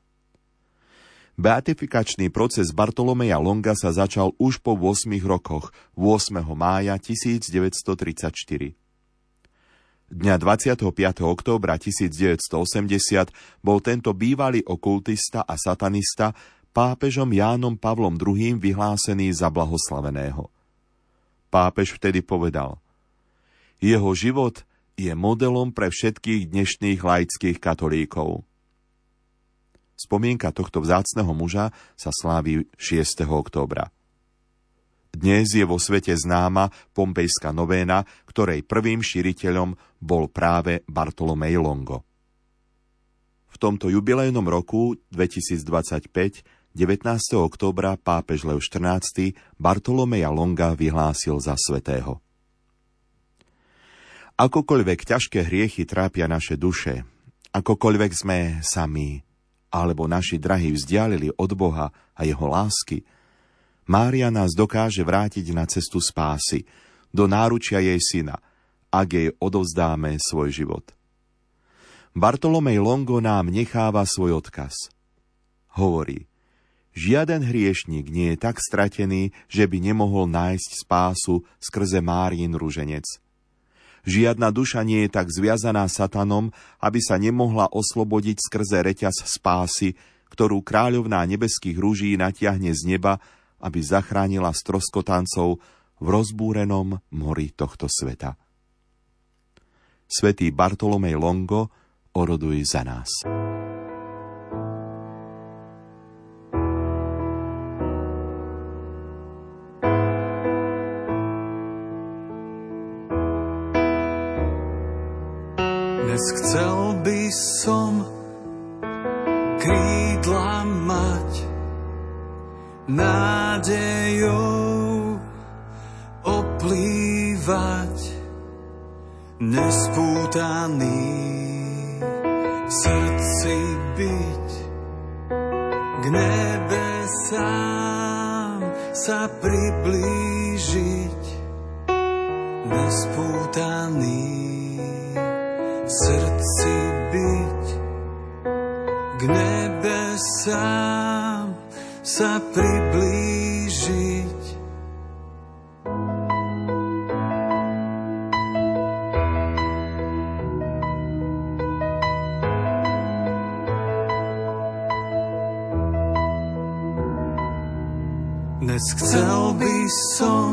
Speaker 2: Beatifikačný proces Bartolomeja Longa sa začal už po ôsmich rokoch, ôsmeho mája tisícdeväťstotridsaťštyri. Dňa dvadsiateho piateho októbra tisícdeväťstoosemdesiat bol tento bývalý okultista a satanista pápežom Jánom Pavlom druhým vyhlásený za blahoslaveného. Pápež vtedy povedal: jeho život je modelom pre všetkých dnešných laických katolíkov. Spomienka tohto vzácneho muža sa slávi šiesteho októbra. Dnes je vo svete známa pompejská novéna, ktorej prvým šíriteľom bol práve Bartolomej Longo. V tomto jubilejnom roku dvetisícdvadsaťpäť, devätnásteho októbra, pápež Lev štrnásty Bartolomeja Longa vyhlásil za svätého. Akokoľvek ťažké hriechy trápia naše duše, akokoľvek sme sami, alebo naši drahí vzdialili od Boha a jeho lásky, Mária nás dokáže vrátiť na cestu spásy, do náručia jej syna, ak jej odovzdáme svoj život. Bartolomej Longo nám necháva svoj odkaz. Hovorí: žiaden hriešnik nie je tak stratený, že by nemohol nájsť spásu skrze Máriin ruženec. Žiadna duša nie je tak zviazaná satanom, aby sa nemohla oslobodiť skrze reťaz spásy, ktorú kráľovná nebeských rúží natiahne z neba, aby zachránila stroskotancov v rozbúrenom mori tohto sveta. Svätý Bartolomej Longo, oroduj za nás.
Speaker 3: Dnes chcel by som krídla mať, nádejou oplývať, nespútaný v srdci byť, k nebesám sa priblížiť, nespútaný v srdci byť, k nebesám sa priblížiť. Dnes chcel by som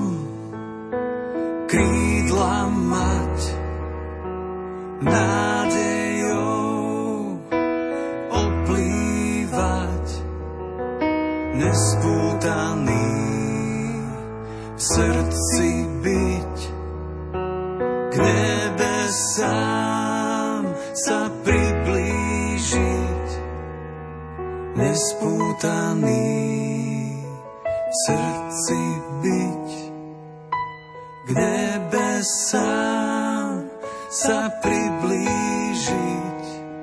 Speaker 3: krídla mať, nádejou oplývať, nespútaný v srdci byť, k nebesám sa priblížiť, nespútaný v srdci byť, k nebesám sa priblížiť.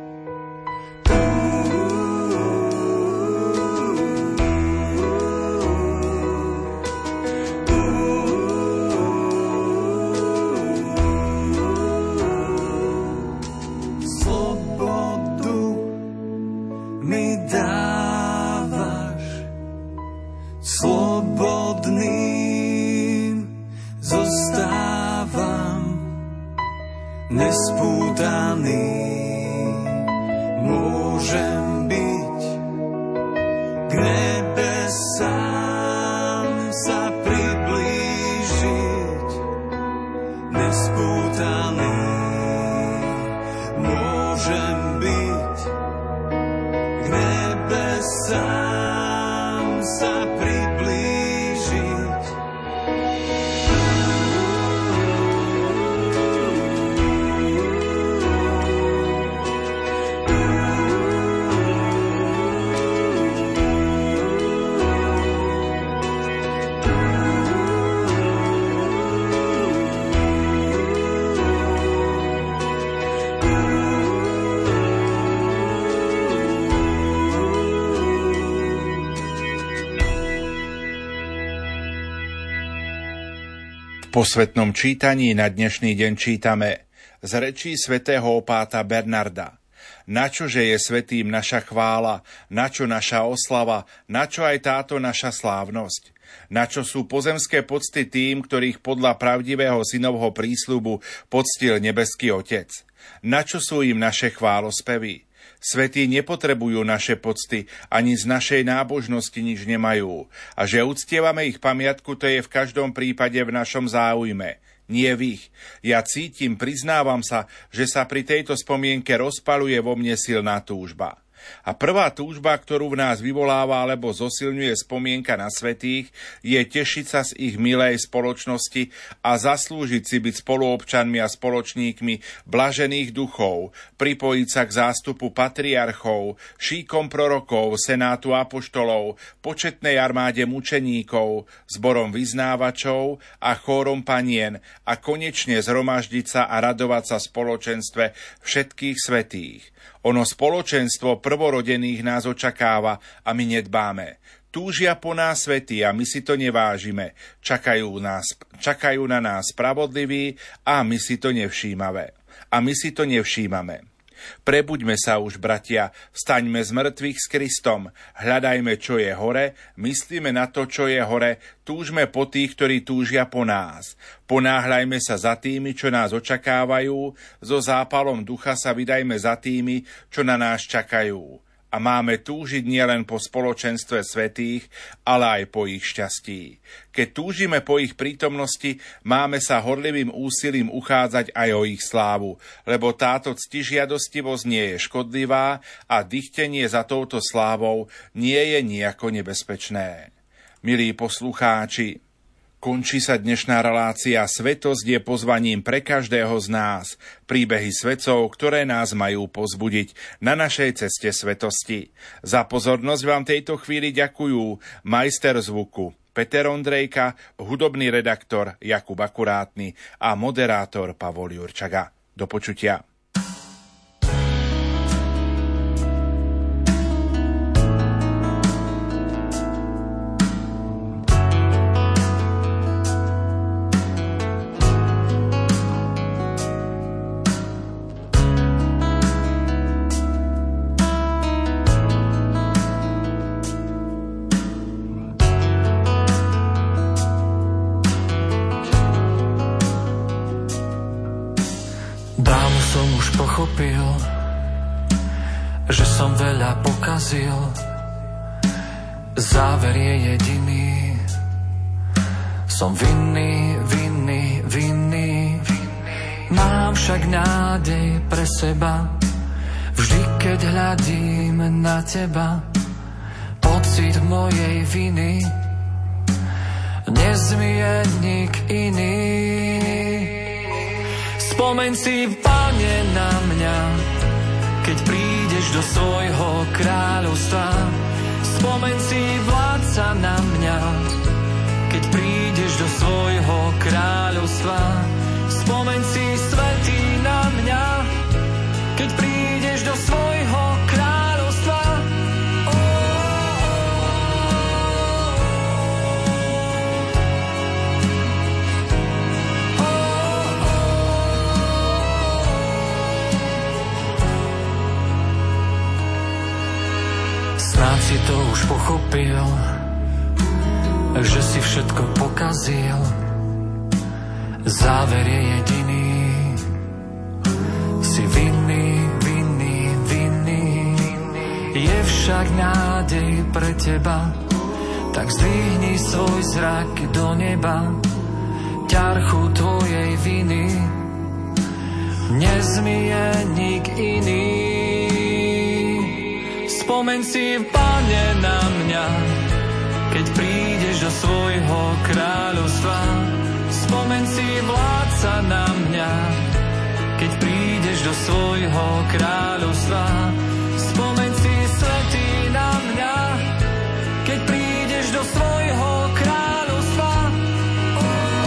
Speaker 3: Slobodu mi dávaš, slobodným zostávam, nespútaný môžem byť, k nebesám sa priblížiť, nespútaný môžem byť, k nebesám sa priblížiť.
Speaker 1: V posvetnom čítaní na dnešný deň čítame z rečí svätého opáta Bernarda. Načože je svätým naša chvála, načo naša oslava, načo aj táto naša slávnosť? Načo sú pozemské pocty tým, ktorých podľa pravdivého synovho prísľubu poctil nebeský Otec? Načo sú im naše chválospevy? Svätí nepotrebujú naše pocty, ani z našej nábožnosti nič nemajú. A že uctievame ich pamiatku, to je v každom prípade v našom záujme, nie v ich. Ja cítim, priznávam sa, že sa pri tejto spomienke rozpaluje vo mne silná túžba. A prvá túžba, ktorú v nás vyvoláva alebo zosilňuje spomienka na svätých, je tešiť sa z ich milej spoločnosti a zaslúžiť si byť spoluobčanmi a spoločníkmi blažených duchov, pripojiť sa k zástupu patriarchov, šíkom prorokov, senátu apoštolov, početnej armáde mučeníkov, zborom vyznávačov a chórom panien a konečne zhromaždiť sa a radovať sa spoločenstve všetkých svätých. Ono spoločenstvo prvorodených nás očakáva a my nedbáme. Túžia po nás svätí a my si to nevážime. Čakajú, nás, čakajú na nás spravodliví a my si to nevšímame. A my si to nevšímame. Prebuďme sa už, bratia, vstaňme z mŕtvych s Kristom, hľadajme, čo je hore, myslíme na to, čo je hore, túžme po tých, ktorí túžia po nás. Ponáhľajme sa za tými, čo nás očakávajú, so zápalom ducha sa vydajme za tými, čo na nás čakajú. A máme túžiť nielen po spoločenstve svätých, ale aj po ich šťastí. Keď túžime po ich prítomnosti, máme sa horlivým úsilím uchádzať aj o ich slávu, lebo táto ctižiadostivosť nie je škodlivá a dychtenie za touto slávou nie je nijako nebezpečné. Milí poslucháči, končí sa dnešná relácia Svetosť je pozvaním pre každého z nás. Príbehy svetcov, ktoré nás majú pozbudiť na našej ceste svetosti. Za pozornosť vám tejto chvíli ďakujú majster zvuku Peter Ondrejka, hudobný redaktor Jakub Akurátny a moderátor Pavol Jurčaga. Do počutia.
Speaker 3: Pochopil, že som veľa pokazil. Záver je jediný,
Speaker 8: Som vinný, vinný, vinný, mám však nádej pre seba. Vždy, keď hľadím na teba, pocit mojej viny nezmije nik iný. Spomeň si, Pane, na mňa, keď prídeš do svojho kráľovstva. Spomeň si, vládca, na mňa, keď prídeš do svojho kráľovstva. Spomeň si, svätý, na mňa, keď prídeš do svojho kráľovstva. Oh, oh, oh, oh. Snáď si to už pochopil, že si všetko pokazil. Záver je jediný. Si vinný, vinný, vinný. Je však nádej pre teba, tak zdvihni svoj zrak do neba. Ťarchu tvojej viny nezmije nik iný. Spomeň si, Pane, na mňa, keď prídeš do svojho kráľovstva. Spomeň si, vládca, na mňa, keď prídeš do svojho kráľovstva. Spomeň si, svätý, na mňa, keď prídeš do svojho kráľovstva. Oh,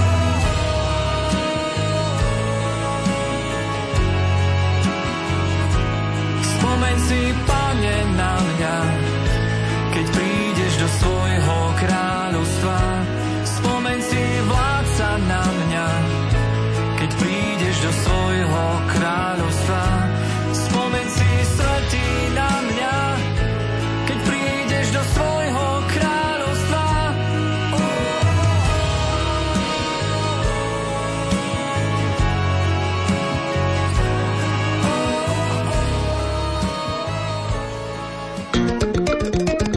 Speaker 8: spomeň si, Pane, na mňa, keď prídeš do svojho kráľovstva.